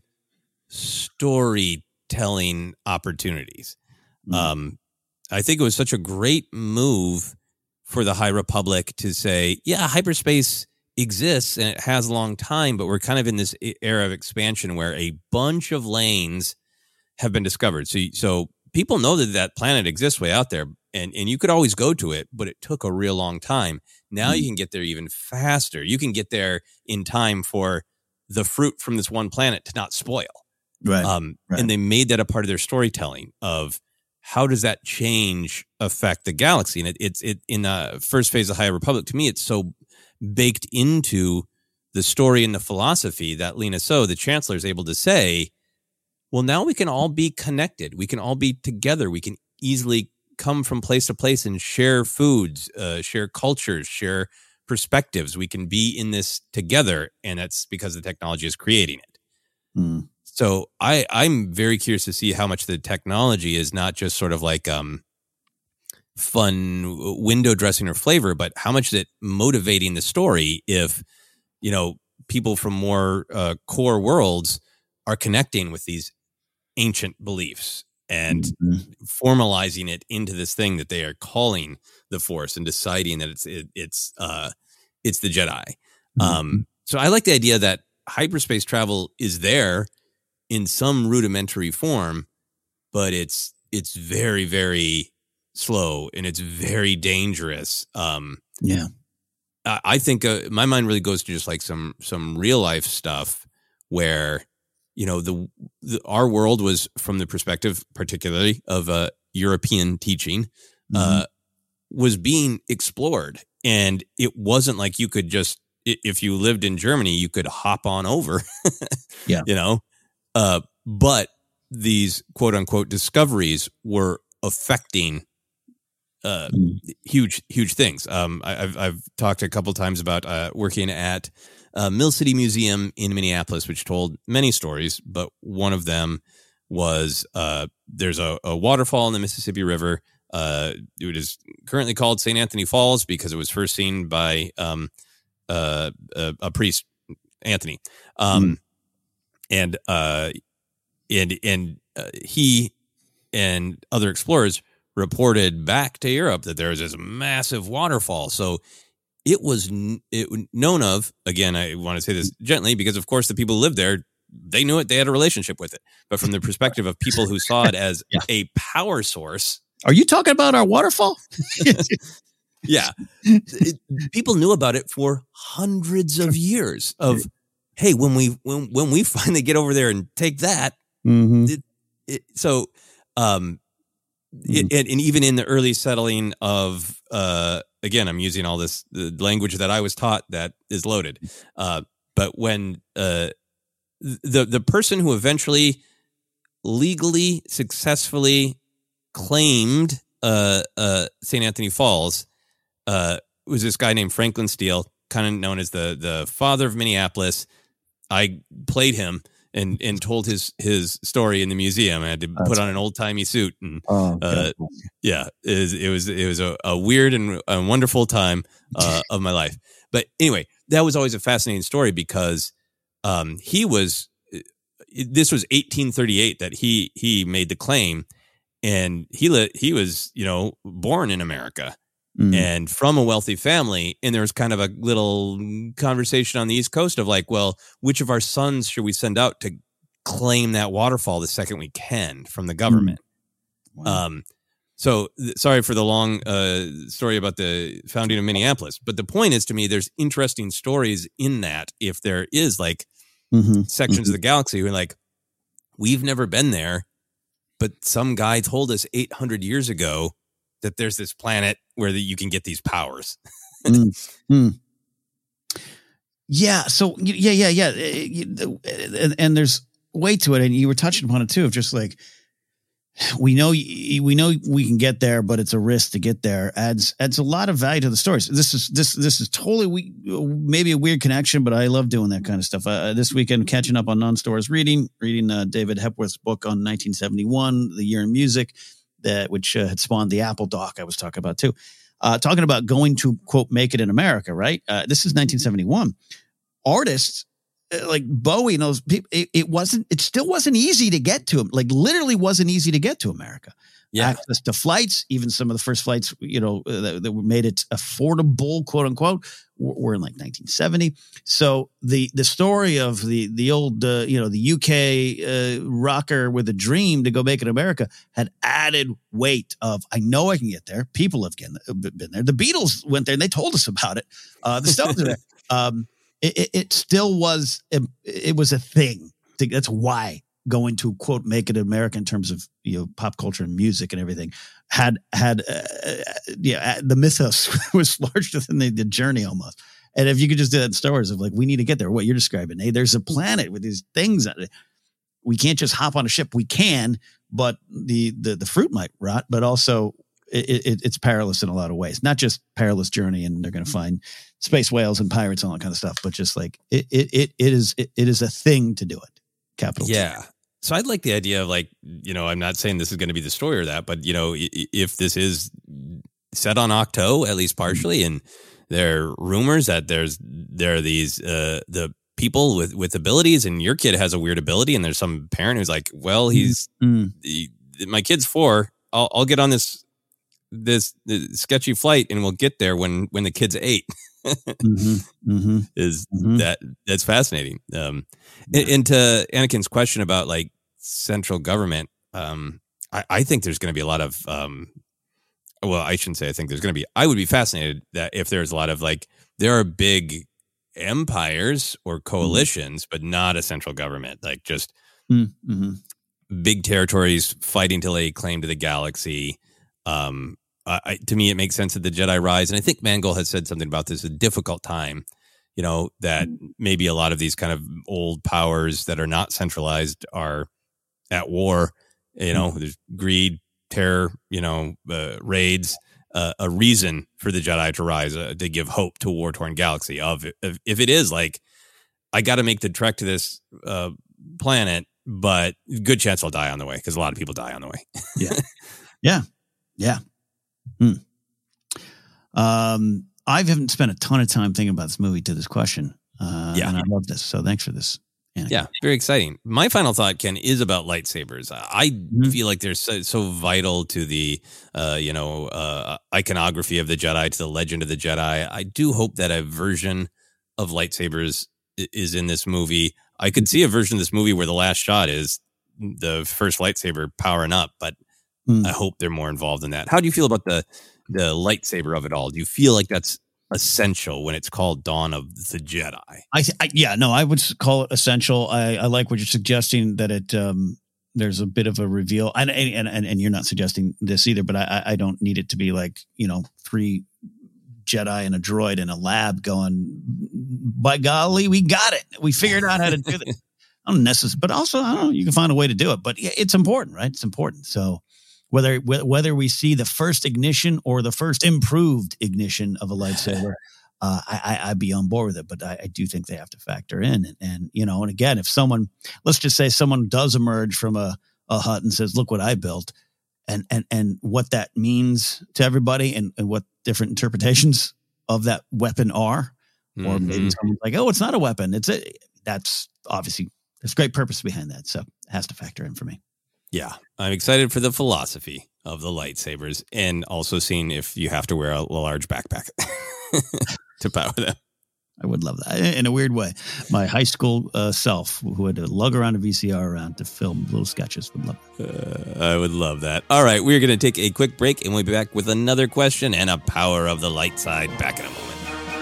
storytelling opportunities. I think it was such a great move for the High Republic to say, yeah, hyperspace exists and it has a long time, but we're kind of in this era of expansion where a bunch of lanes have been discovered. So people know that planet exists way out there, and you could always go to it, but it took a real long time. Now you can get there even faster. You can get there in time for the fruit from this one planet to not spoil. Right. And they made that a part of their storytelling of how does that change affect the galaxy? And it's in the first phase of High Republic, to me, it's so baked into the story and the philosophy that Lina Soh, the Chancellor, is able to say, well, now we can all be connected. We can all be together. We can easily come from place to place and share foods, share cultures, share perspectives. We can be in this together, and that's because the technology is creating it. So I'm very curious to see how much the technology is not just sort of like fun window dressing or flavor, but how much is it motivating the story if, people from more core worlds are connecting with these ancient beliefs and formalizing it into this thing that they are calling the Force and deciding that it's the Jedi. So I like the idea that hyperspace travel is there in some rudimentary form, but it's very, very slow and it's very dangerous. Yeah. I think my mind really goes to just like some real life stuff where, you know, our world was from the perspective, particularly of European teaching, was being explored. And it wasn't like you could just, if you lived in Germany, you could hop on over, yeah, you know, but these quote unquote discoveries were affecting huge things. I've talked a couple times about working at Mill City Museum in Minneapolis, which told many stories, but one of them was there's a waterfall in the Mississippi River. It is currently called St. Anthony Falls because it was first seen by a priest, Anthony, and he and other explorers reported back to Europe that there was this massive waterfall. So it was known of, again, I want to say this gently because, of course, the people who lived there, they knew it. They had a relationship with it. But from the perspective of people who saw it as a power source. Are you talking about our waterfall? Yeah. People knew about it for hundreds of years of, hey, when we finally get over there and take that. And even in the early settling of, again, I'm using all this the language that I was taught that is loaded. But when the person who eventually legally successfully claimed St. Anthony Falls was this guy named Franklin Steele, kind of known as the father of Minneapolis. I played him and told his story in the museum. I had to put on an old timey suit, and it was a weird and wonderful time of my life. But anyway, that was always a fascinating story because this was 1838 that he made the claim, and he was, you know, born in America. And from a wealthy family. And there was kind of a little conversation on the East Coast of like, well, which of our sons should we send out to claim that waterfall the second we can from the government? Wow. So sorry for the long story about the founding of Minneapolis. But the point is, to me, there's interesting stories in that. If there is like sections of the galaxy who are like, we've never been there, but some guy told us 800 years ago that there's this planet where you can get these powers. Yeah. So yeah. And there's way to it. And you were touching upon it too, of just like, we know we can get there, but it's a risk to get there. Adds a lot of value to the stories. This is totally maybe a weird connection, but I love doing that kind of stuff. This weekend, catching up on Non-Stores reading David Hepworth's book on 1971, The Year in Music, which had spawned the Apple doc I was talking about too. Talking about going to, quote, make it in America, right? This is 1971. Artists like Bowie and those people, it still wasn't easy to get to him. Like literally wasn't easy to get to America. Yeah. Access to flights, even some of the first flights, you know, that made it affordable, quote unquote, were in like 1970. So the story of the old, the UK rocker with a dream to go make it in America had added weight of, I know I can get there. People have been there. The Beatles went there and they told us about it. The Stones are there. It still was, it was a thing. That's why going to, quote, make it in America in terms of, you know, pop culture and music and everything had the mythos was larger than the journey almost. And if you could just do that in Star Wars of like, we need to get there, what you're describing, hey, there's a planet with these things on it. We can't just hop on a ship. We can, but the fruit might rot, but also it's perilous in a lot of ways, not just perilous journey. And they're going to find space whales and pirates and all that kind of stuff, but just like it is a thing to do it. Capital. Yeah. T. So I'd like the idea of like, you know, I'm not saying this is going to be the story or that, but you know, if this is set on Octo, at least partially, and there are rumors that there are these, the people with abilities, and your kid has a weird ability, and there's some parent who's like, well, my kid's 4. I'll get on this sketchy flight and we'll get there when the kid's 8. That's fascinating. And to Anakin's question about like central government, I think there's going to be a lot of, well, I shouldn't say I think there's going to be, I would be fascinated that if there's a lot of like, there are big empires or coalitions, but not a central government, like just big territories fighting to lay claim to the galaxy. To me, it makes sense that the Jedi rise. And I think Mangold has said something about this, a difficult time, that maybe a lot of these kind of old powers that are not centralized are at war. There's greed, terror, raids, a reason for the Jedi to rise, to give hope to a war-torn galaxy. If it is like, I got to make the trek to this planet, but good chance I'll die on the way, because a lot of people die on the way. Yeah. I haven't spent a ton of time thinking about this movie to this question. And I love this. So thanks for this, Anakin. Yeah, very exciting. My final thought, Ken, is about lightsabers. I feel like they're so vital to the, iconography of the Jedi, to the legend of the Jedi. I do hope that a version of lightsabers is in this movie. I could see a version of this movie where the last shot is the first lightsaber powering up, but I hope they're more involved in that. How do you feel about the lightsaber of it all? Do you feel like that's essential when it's called Dawn of the Jedi? I would call it essential. I like what you're suggesting, that it there's a bit of a reveal, and you're not suggesting this either, but I don't need it to be like 3 Jedi and a droid in a lab going, by golly, we got it, we figured out how to do this. Unnecessary, but also I don't know, you can find a way to do it. But it's important, right? It's important. So whether we see the first ignition or the first improved ignition of a lightsaber, I'd be on board with it. But I do think they have to factor in. And again, if let's just say someone does emerge from a hut and says, look what I built, and what that means to everybody, and what different interpretations of that weapon are, or maybe someone's like, oh, it's not a weapon. That's obviously, there's great purpose behind that. So it has to factor in for me. Yeah, I'm excited for the philosophy of the lightsabers, and also seeing if you have to wear a large backpack to power them. I would love that. In a weird way, my high school self, who had to lug around a VCR around to film little sketches, would love it. I would love that. All right, we're going to take a quick break, and we'll be back with another question and a power of the light side back in a moment.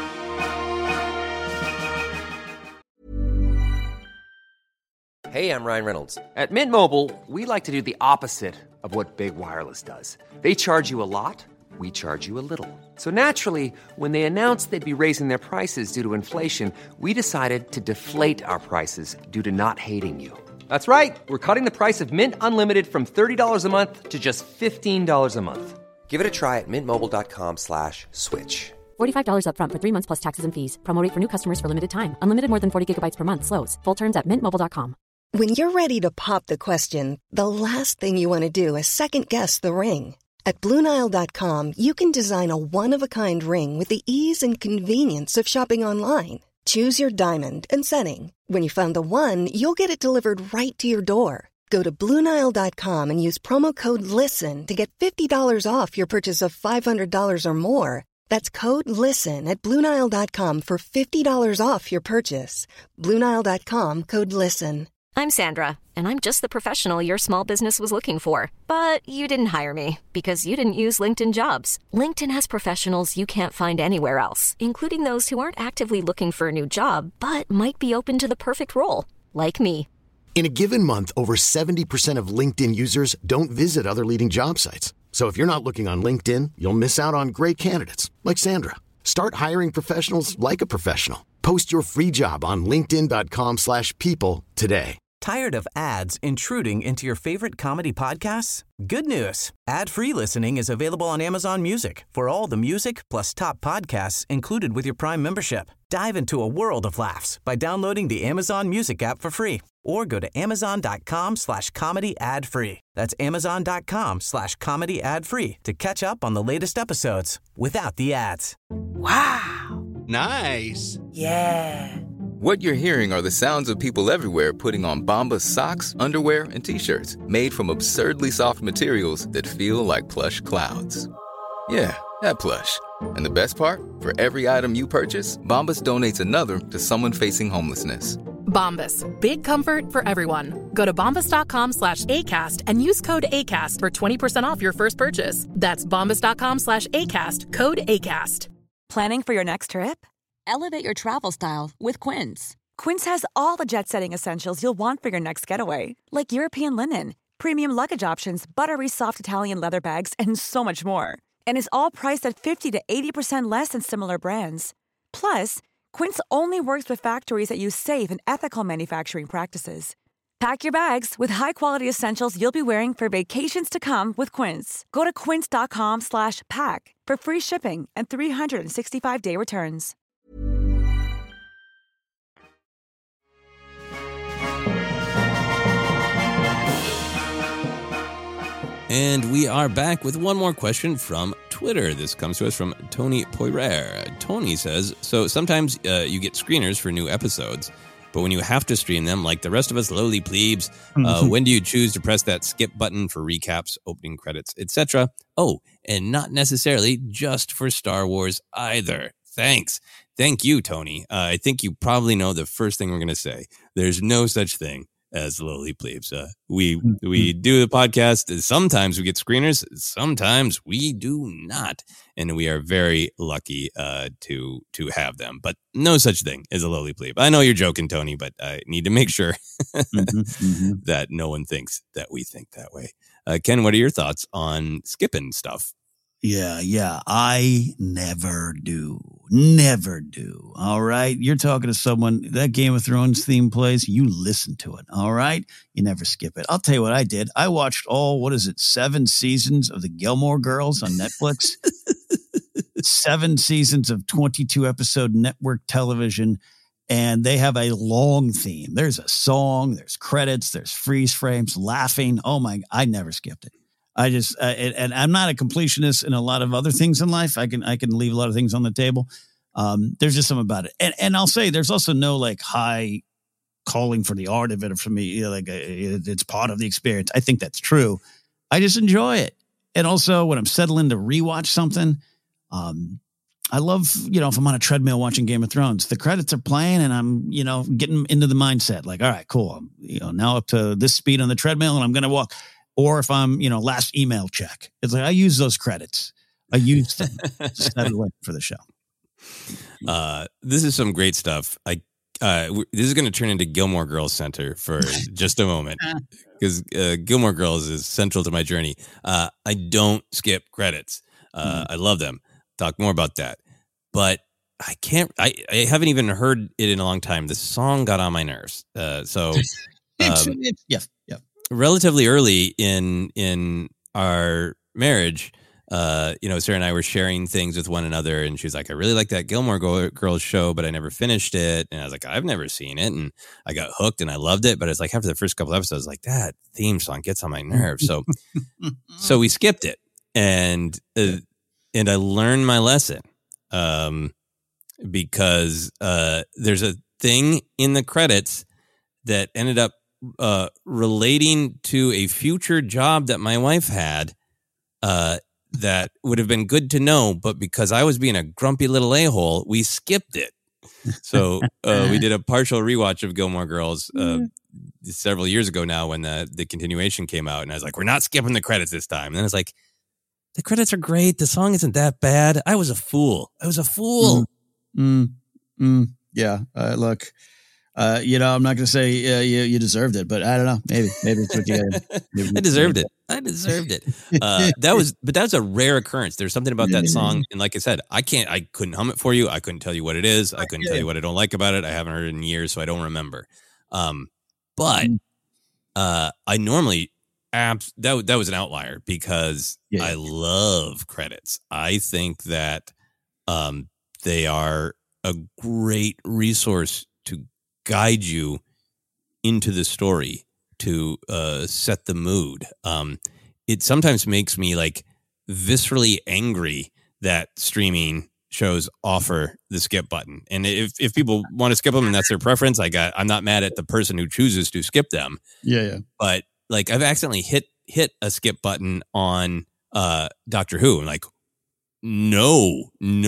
Hey, I'm Ryan Reynolds. At Mint Mobile, we like to do the opposite of what Big Wireless does. They charge you a lot, we charge you a little. So naturally, when they announced they'd be raising their prices due to inflation, we decided to deflate our prices due to not hating you. That's right. We're cutting the price of Mint Unlimited from $30 a month to just $15 a month. Give it a try at mintmobile.com/switch. $45 up front for 3 months plus taxes and fees. Promo rate for new customers for limited time. Unlimited more than 40 gigabytes per month. Slows full terms at mintmobile.com. When you're ready to pop the question, the last thing you want to do is second-guess the ring. At BlueNile.com, you can design a one-of-a-kind ring with the ease and convenience of shopping online. Choose your diamond and setting. When you find the one, you'll get it delivered right to your door. Go to BlueNile.com and use promo code LISTEN to get $50 off your purchase of $500 or more. That's code LISTEN at BlueNile.com for $50 off your purchase. BlueNile.com, code LISTEN. I'm Sandra, and I'm just the professional your small business was looking for. But you didn't hire me because you didn't use LinkedIn Jobs. LinkedIn has professionals you can't find anywhere else, including those who aren't actively looking for a new job, but might be open to the perfect role, like me. In a given month, over 70% of LinkedIn users don't visit other leading job sites. So if you're not looking on LinkedIn, you'll miss out on great candidates like Sandra. Start hiring professionals like a professional. Post your free job on linkedin.com/people today. Tired of ads intruding into your favorite comedy podcasts? Good news. Ad-free listening is available on Amazon Music for all the music plus top podcasts included with your Prime membership. Dive into a world of laughs by downloading the Amazon Music app for free or go to amazon.com/comedy ad-free. That's amazon.com/comedy ad-free to catch up on the latest episodes without the ads. Wow. Nice. Yeah. What you're hearing are the sounds of people everywhere putting on Bombas socks, underwear, and T-shirts made from absurdly soft materials that feel like plush clouds. Yeah, that plush. And the best part? For every item you purchase, Bombas donates another to someone facing homelessness. Bombas. Big comfort for everyone. Go to bombas.com/ACAST and use code ACAST for 20% off your first purchase. That's bombas.com/ACAST. Code ACAST. Planning for your next trip? Elevate your travel style with Quince. Quince has all the jet-setting essentials you'll want for your next getaway, like European linen, premium luggage options, buttery soft Italian leather bags, and so much more. And is all priced at 50 to 80% less than similar brands. Plus, Quince only works with factories that use safe and ethical manufacturing practices. Pack your bags with high-quality essentials you'll be wearing for vacations to come with Quince. Go to quince.com/pack for free shipping and 365-day returns. And we are back with one more question from Twitter. This comes to us from Tony Poirier. Tony says, so sometimes you get screeners for new episodes, but when you have to stream them, like the rest of us lowly plebes, when do you choose to press that skip button for recaps, opening credits, etc.? Oh, and not necessarily just for Star Wars either. Thanks. Thank you, Tony. I think you probably know the first thing we're going to say. There's no such thing as lowly plebes. We do the podcast. Sometimes we get screeners. Sometimes we do not. And we are very lucky to have them. But no such thing as a lowly plebe. I know you're joking, Tony, but I need to make sure that no one thinks that we think that way. Ken, what are your thoughts on skipping stuff? Yeah. I never do. Never do. All right. You're talking to someone, that Game of Thrones theme plays, you listen to it. All right. You never skip it. I'll tell you what I did. I watched 7 seasons of the Gilmore Girls on Netflix. 7 seasons of 22 episode network television. And they have a long theme. There's a song, there's credits, there's freeze frames, laughing. Oh my, I never skipped it. I just, and I'm not a completionist in a lot of other things in life. I can leave a lot of things on the table. There's just something about it. And I'll say there's also no like high calling for the art of it or for me, it's part of the experience. I think that's true. I just enjoy it. And also when I'm settling to rewatch something, I love, if I'm on a treadmill watching Game of Thrones, the credits are playing and I'm, getting into the mindset like, all right, cool. I'm, now up to this speed on the treadmill and I'm going to walk. Or if I'm, last email check, it's like I use those credits. I use them to settle in for the show. This is some great stuff. This is going to turn into Gilmore Girls Center for just a moment because Gilmore Girls is central to my journey. I don't skip credits. I love them. Talk more about that. But I can't. I haven't even heard it in a long time. The song got on my nerves. Relatively early in our marriage, Sarah and I were sharing things with one another, and she was like, I really like that Gilmore Girls show, but I never finished it. And I was like, I've never seen it. And I got hooked and I loved it. But it's like after the first couple episodes, like that theme song gets on my nerves. So we skipped it. And I learned my lesson because there's a thing in the credits that ended up relating to a future job that my wife had that would have been good to know, but because I was being a grumpy little a-hole, we skipped it. So we did a partial rewatch of Gilmore Girls several years ago now when the continuation came out, and I was like, we're not skipping the credits this time. And then it's like, the credits are great. The song isn't that bad. I was a fool. Yeah. Look, I'm not going to say you deserved it, but I don't know. Maybe it's what you got. I deserved it. That was a rare occurrence. There's something about that song. And like I said, I couldn't hum it for you. I couldn't tell you what it is. I couldn't tell you what I don't like about it. I haven't heard it in years, so I don't remember. But I normally, that was an outlier because I love credits. I think that they are a great resource to guide you into the story, to set the mood. It sometimes makes me like viscerally angry that streaming shows offer the skip button. And if people want to skip them and that's their preference, I'm not mad at the person who chooses to skip them. Yeah. But like I've accidentally hit a skip button on Doctor Who. And like, no,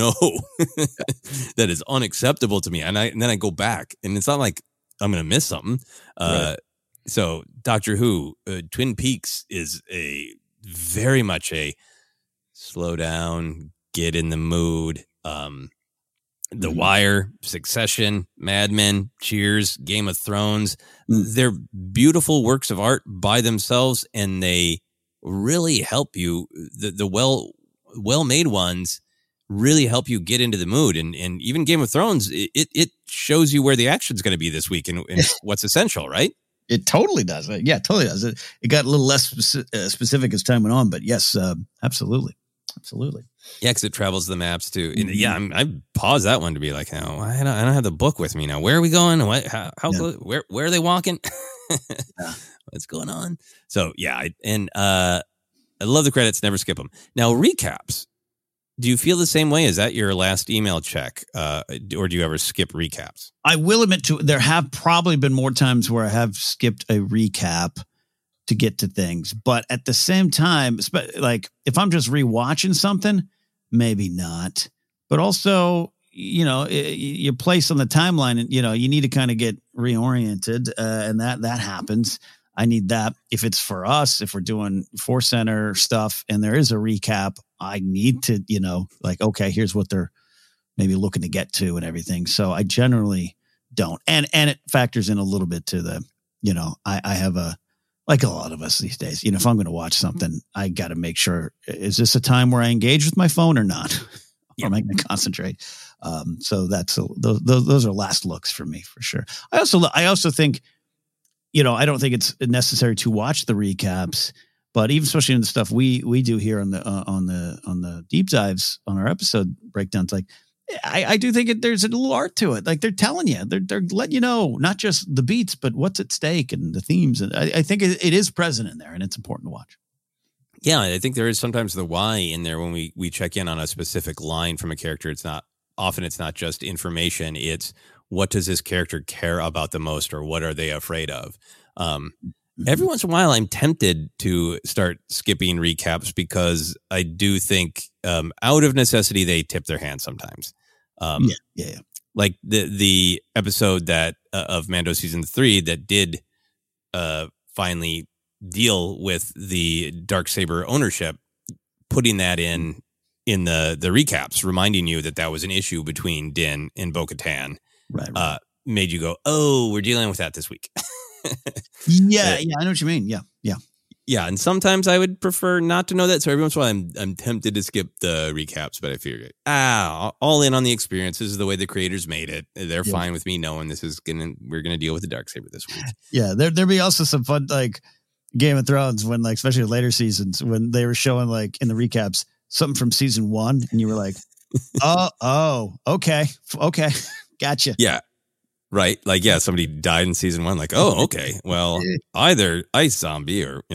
that is unacceptable to me. And then I go back, and it's not like I'm going to miss something. Right. So Doctor Who, Twin Peaks is very much a slow down, get in the mood. The Wire, Succession, Mad Men, Cheers, Game of Thrones. They're beautiful works of art by themselves, and they really help you. The well-made ones really help you get into the mood. And even Game of Thrones, it shows you where the action's going to be this week and what's essential, right? It totally does. Yeah, totally does. It got a little less specific as time went on, but yes, absolutely. Absolutely. Yeah, because it travels the maps too. And yeah, I paused that one to be like, no, I don't have the book with me now. Where are we going? How where are they walking? What's going on? So yeah, I love the credits. Never skip them. Now recaps. Do you feel the same way? Is that your last email check, or do you ever skip recaps? I will admit there have probably been more times where I have skipped a recap to get to things, but at the same time, like if I'm just rewatching something, maybe not. But also, your place on the timeline, and you need to kind of get reoriented, and that happens. I need that. If it's for us, if we're doing Force Center stuff and there is a recap, I need to, okay, here's what they're maybe looking to get to and everything. So I generally don't. And it factors in a little bit to the, I have like a lot of us these days, if I'm going to watch something, I got to make sure, is this a time where I engage with my phone or not? Or am I going to concentrate? So those are last looks for me for sure. I also think, I don't think it's necessary to watch the recaps, but even especially in the stuff we do here on the deep dives on our episode breakdowns, like I do think there's a little art to it. Like they're telling you, they're letting you know not just the beats, but what's at stake and the themes. And I think it is present in there, and it's important to watch. Yeah, I think there is sometimes the why in there when we check in on a specific line from a character. It's not just information. It's what does this character care about the most, or what are they afraid of? Every once in a while, I'm tempted to start skipping recaps because I do think out of necessity, they tip their hand sometimes. Yeah. Like the episode that of Mando season 3 that did finally deal with the Darksaber ownership, putting that in the recaps, reminding you that was an issue between Din and Bo-Katan. Right. Made you go, oh, we're dealing with that this week. Yeah, I know what you mean. Yeah. And sometimes I would prefer not to know that. So every once in a while, I'm tempted to skip the recaps, but I figured, all in on the experience. This is the way the creators made it. They're fine with me knowing we're gonna deal with the Darksaber this week. Yeah, there'd be also some fun, like Game of Thrones, when like especially later seasons when they were showing like in the recaps something from season 1, and you were like, okay, gotcha. Yeah. Right. Like, yeah, somebody died in season 1. Like, oh, okay. Well, either ice zombie or,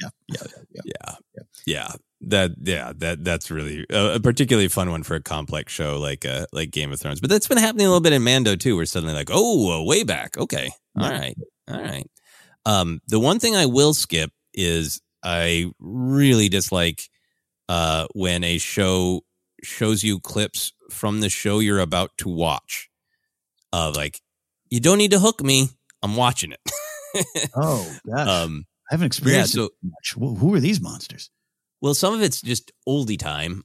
Yeah. That's really a particularly fun one for a complex show like Game of Thrones. But that's been happening a little bit in Mando too, where suddenly like, way back. Okay. All right. The one thing I will skip is I really dislike when a show shows you clips from the show you're about to watch of like, you don't need to hook me. I'm watching it. Oh, gosh. I haven't experienced it much. Who are these monsters? Well, some of it's just oldie time.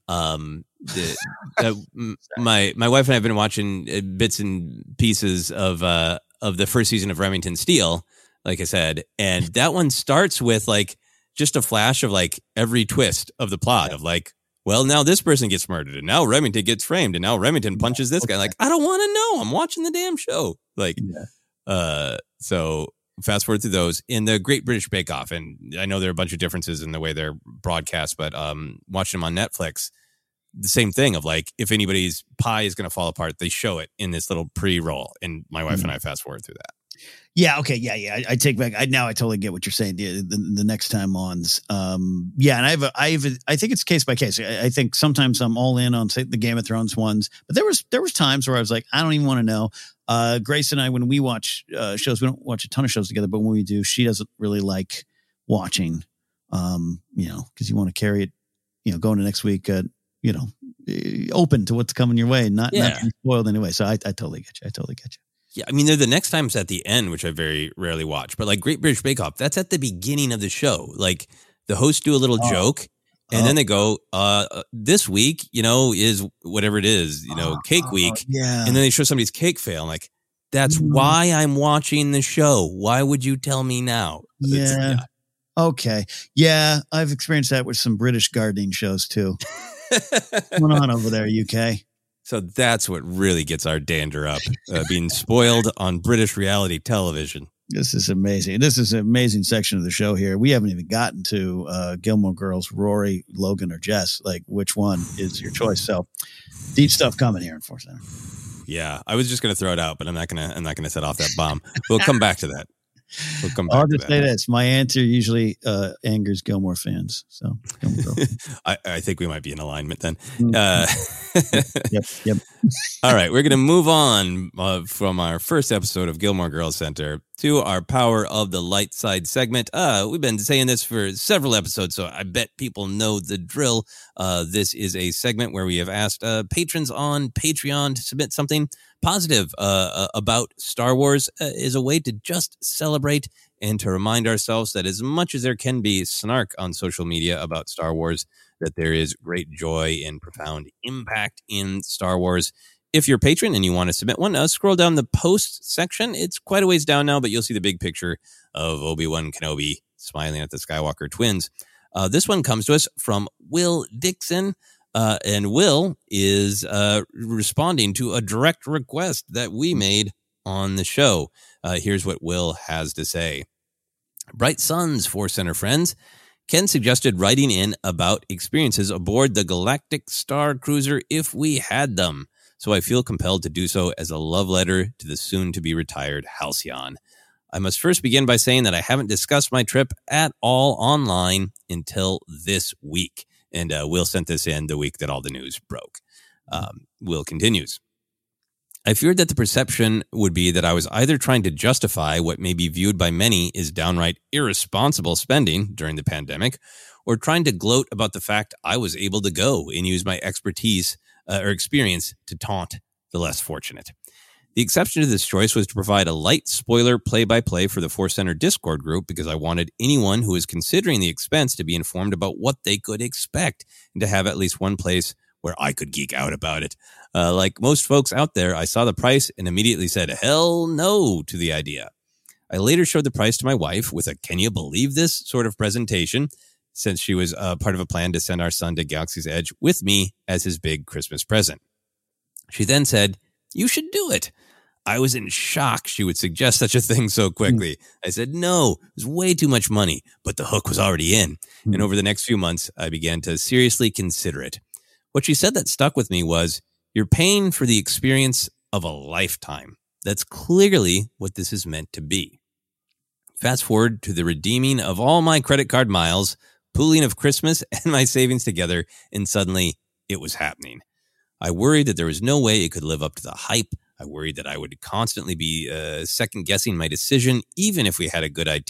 My wife and I have been watching bits and pieces of the first season of Remington Steele, like I said, and that one starts with like just a flash of like every twist of the plot of like, well, now this person gets murdered, and now Remington gets framed, and now Remington punches this guy. Like, I don't want to know. I'm watching the damn show. Like, so fast forward through those in the Great British Bake Off, and I know there are a bunch of differences in the way they're broadcast, but watching them on Netflix, the same thing of like, if anybody's pie is going to fall apart, they show it in this little pre-roll, and my wife and I fast forward through that. Yeah. Okay. Yeah. I take back. I totally get what you're saying. The next time ons. Yeah. And I think it's case by case. I think sometimes I'm all in on say the Game of Thrones ones, but there was times where I was like, I don't even want to know. Grace and I, when we watch shows, we don't watch a ton of shows together, but when we do, she doesn't really like watching, because you want to carry it, going to next week, open to what's coming your way, not being spoiled anyway. So I totally get you. Yeah, I mean, they're the next time's at the end, which I very rarely watch. But like Great British Bake Off, that's at the beginning of the show. Like the hosts do a little joke, and then they go, "This week, is whatever it is, Cake Week." Yeah, and then they show somebody's cake fail. I'm like, that's why I'm watching the show. Why would you tell me now? Yeah. Okay. Yeah, I've experienced that with some British gardening shows too. What's going on over there, UK? So that's what really gets our dander up, being spoiled on British reality television. This is amazing. This is an amazing section of the show here. We haven't even gotten to Gilmore Girls, Rory, Logan, or Jess. Like, which one is your choice? So, deep stuff coming here in Force Center. Yeah, I was just going to throw it out, but I'm not going to set off that bomb. We'll come back to that. I'll just say this. My answer usually angers Gilmore fans. So I think we might be in alignment then. Yep. All right. We're going to move on from our first episode of Gilmore Girls Center to our Power of the Light Side segment. We've been saying this for several episodes, so I bet people know the drill. This is a segment where we have asked patrons on Patreon to submit something positive about Star Wars is a way to just celebrate and to remind ourselves that as much as there can be snark on social media about Star Wars, that there is great joy and profound impact in Star Wars. If you're a patron and you want to submit one, scroll down the post section. It's quite a ways down now, but you'll see the big picture of Obi-Wan Kenobi smiling at the Skywalker twins. This one comes to us from Will Dixon. And Will is responding to a direct request that we made on the show. Here's what Will has to say. Bright Suns, Force Center friends. Ken suggested writing in about experiences aboard the Galactic Star Cruiser if we had them. So I feel compelled to do so as a love letter to the soon-to-be-retired Halcyon. I must first begin by saying that I haven't discussed my trip at all online until this week. And Will sent this in the week that all the news broke. Will continues. I feared that the perception would be that I was either trying to justify what may be viewed by many as downright irresponsible spending during the pandemic, or trying to gloat about the fact I was able to go and use my expertise or experience to taunt the less fortunate. The exception to this choice was to provide a light spoiler play-by-play for the Force Center Discord group because I wanted anyone who was considering the expense to be informed about what they could expect and to have at least one place where I could geek out about it. Like most folks out there, I saw the price and immediately said, hell no to the idea. I later showed the price to my wife with a "can you believe this" sort of presentation, since she was part of a plan to send our son to Galaxy's Edge with me as his big Christmas present. She then said, "You should do it." I was in shock she would suggest such a thing so quickly. I said, no, it was way too much money, but the hook was already in. And over the next few months, I began to seriously consider it. What she said that stuck with me was, you're paying for the experience of a lifetime. That's clearly what this is meant to be. Fast forward to the redeeming of all my credit card miles, pooling of Christmas and my savings together, and suddenly it was happening. I worried that there was no way it could live up to the hype. I worried that I would constantly be second-guessing my decision, even if we had a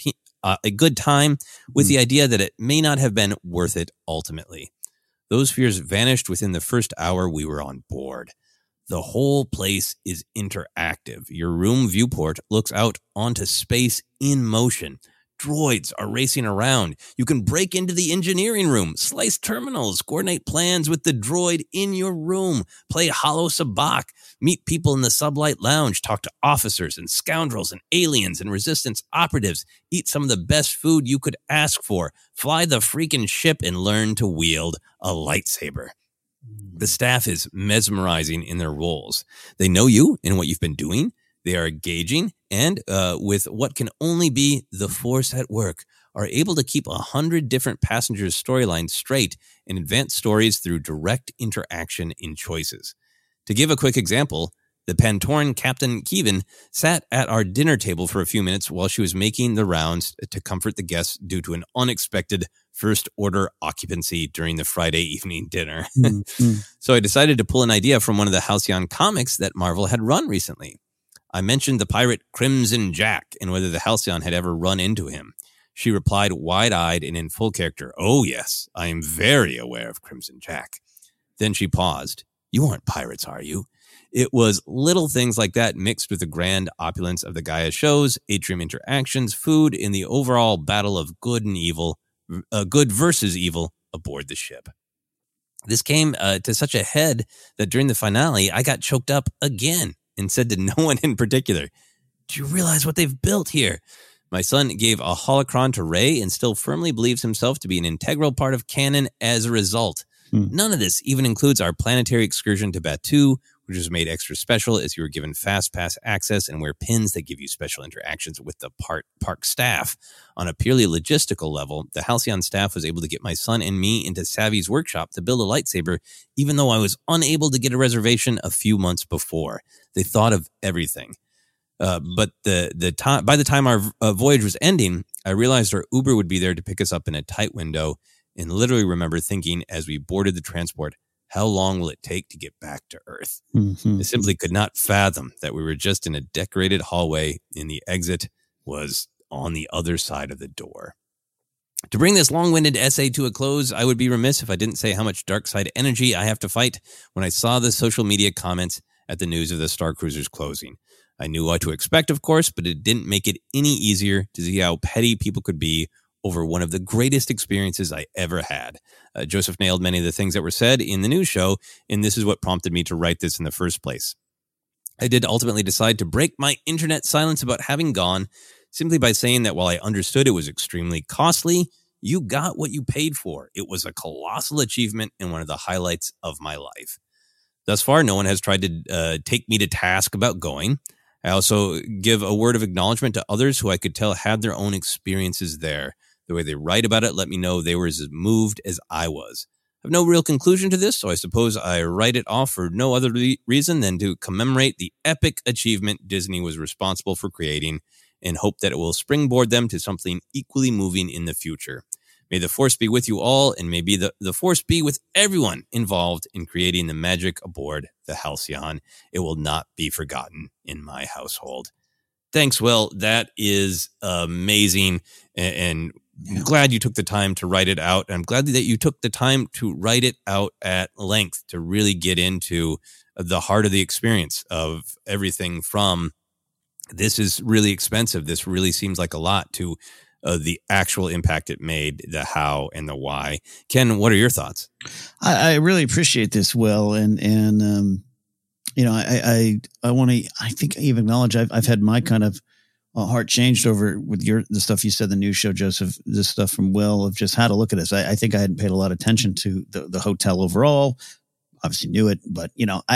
good time, with the idea that it may not have been worth it ultimately. Those fears vanished within the first hour we were on board. The whole place is interactive. Your room viewport looks out onto space in motion. Droids are racing around. You can break into the engineering room, slice terminals, coordinate plans with the droid in your room, play Holo Sabacc, meet people in the sublight lounge, talk to officers and scoundrels and aliens and resistance operatives, eat some of the best food you could ask for, fly the freaking ship, and learn to wield a lightsaber. The staff is mesmerizing in their roles. They know you and what you've been doing. They are engaging and, with what can only be the Force at work, are able to keep 100 different passengers' storylines straight and advance stories through direct interaction in choices. To give a quick example, the Pantoran Captain Keevan sat at our dinner table for a few minutes while she was making the rounds to comfort the guests due to an unexpected first-order occupancy during the Friday evening dinner. So I decided to pull an idea from one of the Halcyon comics that Marvel had run recently. I mentioned the pirate Crimson Jack and whether the Halcyon had ever run into him. She replied wide-eyed and in full character, "Oh yes, I am very aware of Crimson Jack." Then she paused. You aren't pirates, are you? It was little things like that mixed with the grand opulence of the Gaia shows, atrium interactions, food, in the overall battle of good and evil, good versus evil aboard the ship. This came to such a head that during the finale, I got choked up again and said to no one in particular, do you realize what they've built here? My son gave a holocron to Rey and still firmly believes himself to be an integral part of canon as a result. None of this even includes our planetary excursion to Batuu, which was made extra special as you were given fast pass access and wear pins that give you special interactions with the park staff. On a purely logistical level, the Halcyon staff was able to get my son and me into Savvy's workshop to build a lightsaber, even though I was unable to get a reservation a few months before. They thought of everything. But by the time our voyage was ending, I realized our Uber would be there to pick us up in a tight window, and literally remember thinking as we boarded the transport, how long will it take to get back to Earth? I simply could not fathom that we were just in a decorated hallway and the exit was on the other side of the door. To bring this long-winded essay to a close, I would be remiss if I didn't say how much dark side energy I have to fight when I saw the social media comments at the news of the Star Cruiser's closing. I knew what to expect, of course, but it didn't make it any easier to see how petty people could be over one of the greatest experiences I ever had. Joseph nailed many of the things that were said in the news show, and this is what prompted me to write this in the first place. I did ultimately decide to break my internet silence about having gone, simply by saying that while I understood it was extremely costly, you got what you paid for. It was a colossal achievement and one of the highlights of my life. Thus far, no one has tried to take me to task about going. I also give a word of acknowledgement to others who I could tell had their own experiences there. The way they write about it let me know they were as moved as I was. I have no real conclusion to this, so I suppose I write it off for no other reason than to commemorate the epic achievement Disney was responsible for creating and hope that it will springboard them to something equally moving in the future. May the Force be with you all, and may the Force be with everyone involved in creating the magic aboard the Halcyon. It will not be forgotten in my household. Thanks, Will. That is amazing, and glad you took the time to write it out. I'm glad that you took the time to write it out at length to really get into the heart of the experience of everything from this is really expensive, this really seems like a lot, to the actual impact it made, the how and the why. Ken, what are your thoughts? I really appreciate this, Will, and you know, I want to. I think I even acknowledge I've had my kind of heart changed over with the stuff you said, the news show, Joseph, this stuff from Will of just how to look at this. I think I hadn't paid a lot of attention to the hotel overall. Obviously knew it, but you know,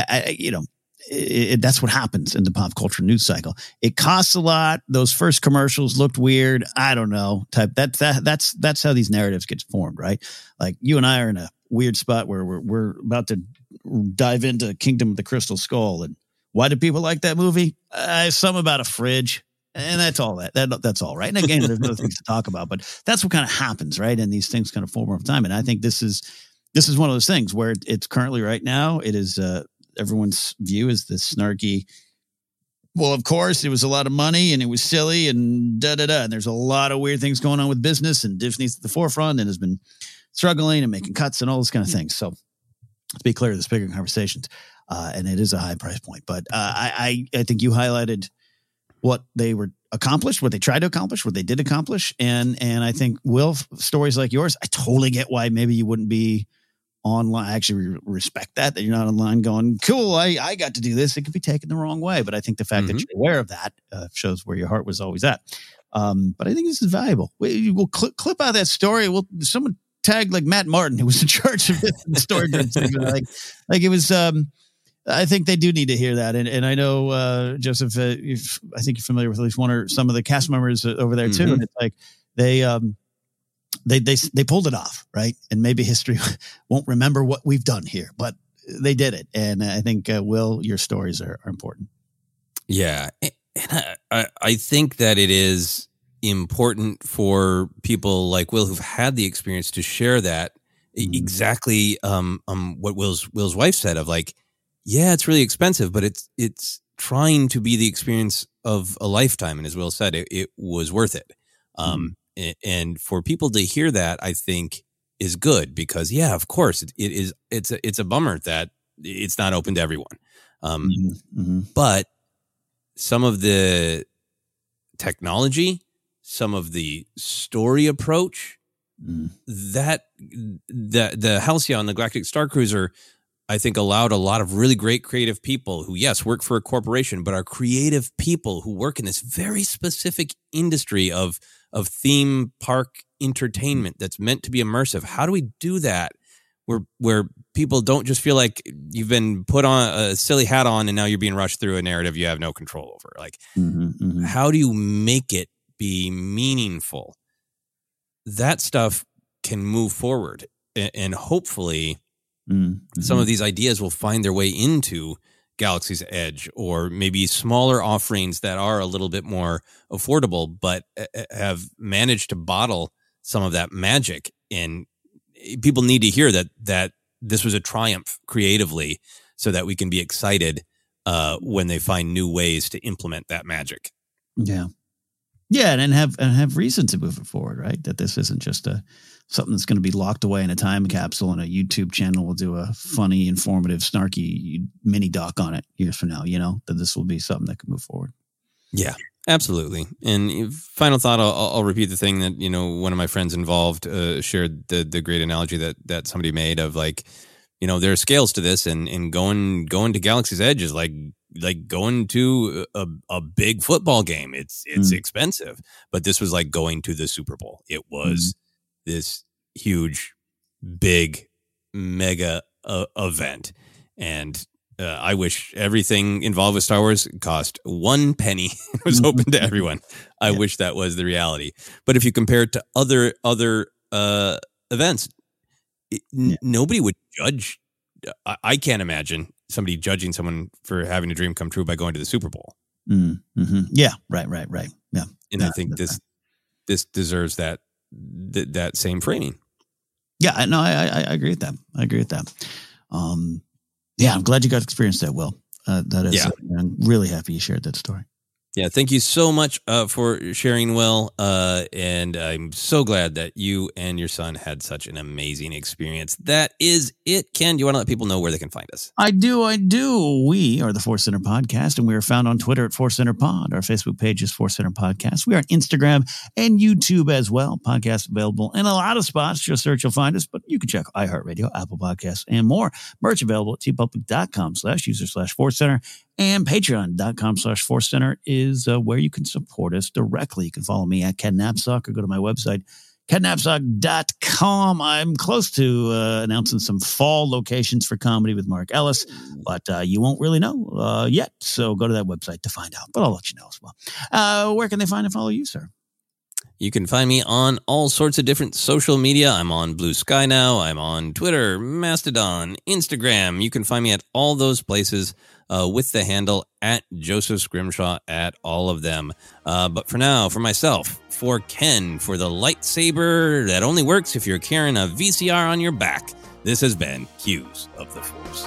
that's what happens in the pop culture news cycle. It costs a lot. Those first commercials looked weird. I don't know. That's how these narratives get formed, right? Like you and I are in a weird spot where we're about to dive into Kingdom of the Crystal Skull. And why do people like that movie? Something about a fridge. And that's all that's all right. And again, there's other things to talk about, but that's what kind of happens, right? And these things kind of form over time. And I think this is one of those things where it's currently right now. It is everyone's view is this snarky. Well, of course, it was a lot of money and it was silly and da-da-da. And there's a lot of weird things going on with business, and Disney's at the forefront and has been struggling and making cuts and all this kind of things. So let's be clear, there's bigger conversations, and it is a high price point. But I think you highlighted what they were accomplished, what they tried to accomplish, what they did accomplish. And I think, Will, stories like yours, I totally get why maybe you wouldn't be online. I actually respect that you're not online going, cool, I got to do this. It could be taken the wrong way. But I think the fact that you're aware of that shows where your heart was always at. But I think this is valuable. We'll clip out that story. Someone tag like Matt Martin, who was in charge of the story. like it was, I think they do need to hear that. And I know, Joseph, I think you're familiar with at least one or some of the cast members over there too. And it's like, they pulled it off, right? And maybe history won't remember what we've done here, but they did it. And I think, Will, your stories are important. Yeah. And I think that it is important for people like Will who've had the experience to share that exactly what Will's wife said of like, yeah, it's really expensive, but it's trying to be the experience of a lifetime. And as Will said, it was worth it. And for people to hear that, I think is good because, yeah, of course, it's a bummer that it's not open to everyone. But some of the technology, some of the story approach, that the Halcyon, the Galactic Star Cruiser, I think allowed a lot of really great creative people who, yes, work for a corporation, but are creative people who work in this very specific industry of theme park entertainment that's meant to be immersive. How do we do that where people don't just feel like you've been put on a silly hat on and now you're being rushed through a narrative you have no control over? Like, how do you make it be meaningful? That stuff can move forward, and hopefully some of these ideas will find their way into Galaxy's Edge, or maybe smaller offerings that are a little bit more affordable, but have managed to bottle some of that magic. And people need to hear that this was a triumph creatively, so that we can be excited when they find new ways to implement that magic. Yeah, and have reason to move it forward, right? That this isn't just something that's going to be locked away in a time capsule, and a YouTube channel will do a funny, informative, snarky mini doc on it years from now. That this will be something that can move forward. Yeah, absolutely. And final thought, I'll repeat the thing that one of my friends involved shared the great analogy that somebody made of, like, there are scales to this, and going to Galaxy's Edge is like going to a big football game. It's expensive, but this was like going to the Super Bowl. It was this huge, big, mega event. And I wish everything involved with Star Wars cost 1 penny. It was open to everyone. I wish that was the reality. But if you compare it to other events, nobody would judge. I can't imagine somebody judging someone for having a dream come true by going to the Super Bowl. Yeah, right. Yeah, and I think this deserves that same framing. Yeah, no, I agree with that. Yeah, I'm glad you got to experience that, Will. That is, I'm really happy you shared that story. Yeah, thank you so much for sharing, Will. And I'm so glad that you and your son had such an amazing experience. That is it. Ken, do you want to let people know where they can find us? I do. We are the Force Center Podcast, and we are found on Twitter at Force Center Pod. Our Facebook page is Force Center Podcast. We are on Instagram and YouTube as well. Podcasts available in a lot of spots. Just search, you'll find us. But you can check iHeartRadio, Apple Podcasts, and more. Merch available at tpublic.com/user/Force Center. And patreon.com/Force Center is where you can support us directly. You can follow me at Ken Napzok, or go to my website, KenNapzok.com. I'm close to announcing some fall locations for comedy with Mark Ellis, but you won't really know yet. So go to that website to find out, but I'll let you know as well. Where can they find and follow you, sir? You can find me on all sorts of different social media. I'm on Blue Sky now. I'm on Twitter, Mastodon, Instagram. You can find me at all those places with the handle at Joseph Scrimshaw at all of them. But for now, for myself, for Ken, for the lightsaber that only works if you're carrying a VCR on your back, this has been Cues of the Force.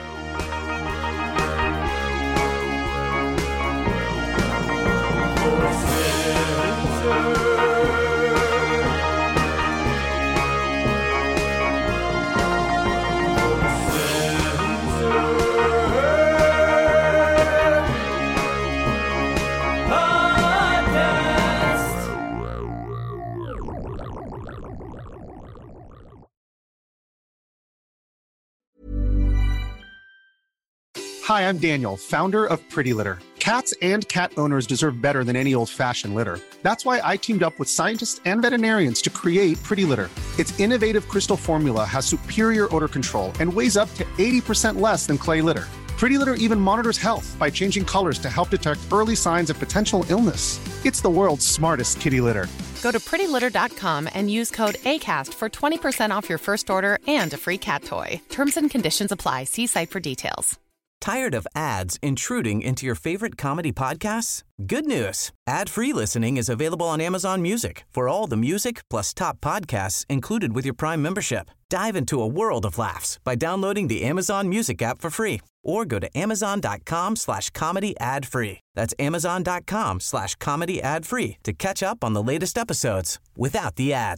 Hi, I'm Daniel, founder of Pretty Litter. Cats and cat owners deserve better than any old-fashioned litter. That's why I teamed up with scientists and veterinarians to create Pretty Litter. Its innovative crystal formula has superior odor control and weighs up to 80% less than clay litter. Pretty Litter even monitors health by changing colors to help detect early signs of potential illness. It's the world's smartest kitty litter. Go to prettylitter.com and use code ACAST for 20% off your first order and a free cat toy. Terms and conditions apply. See site for details. Tired of ads intruding into your favorite comedy podcasts? Good news. Ad-free listening is available on Amazon Music for all the music plus top podcasts included with your Prime membership. Dive into a world of laughs by downloading the Amazon Music app for free or go to amazon.com/comedy ad-free. That's amazon.com/comedy ad-free to catch up on the latest episodes without the ads.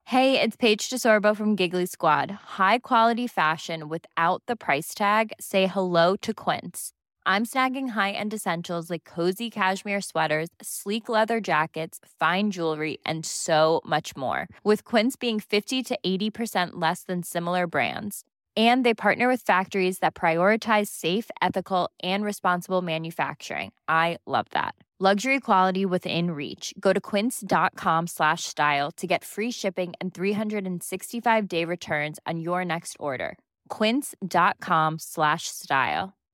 Hey, it's Paige DeSorbo from Giggly Squad. High quality fashion without the price tag. Say hello to Quince. I'm snagging high-end essentials like cozy cashmere sweaters, sleek leather jackets, fine jewelry, and so much more. With Quince being 50 to 80% less than similar brands. And they partner with factories that prioritize safe, ethical, and responsible manufacturing. I love that. Luxury quality within reach. Go to quince.com/style to get free shipping and 365-day returns on your next order. Quince.com/style.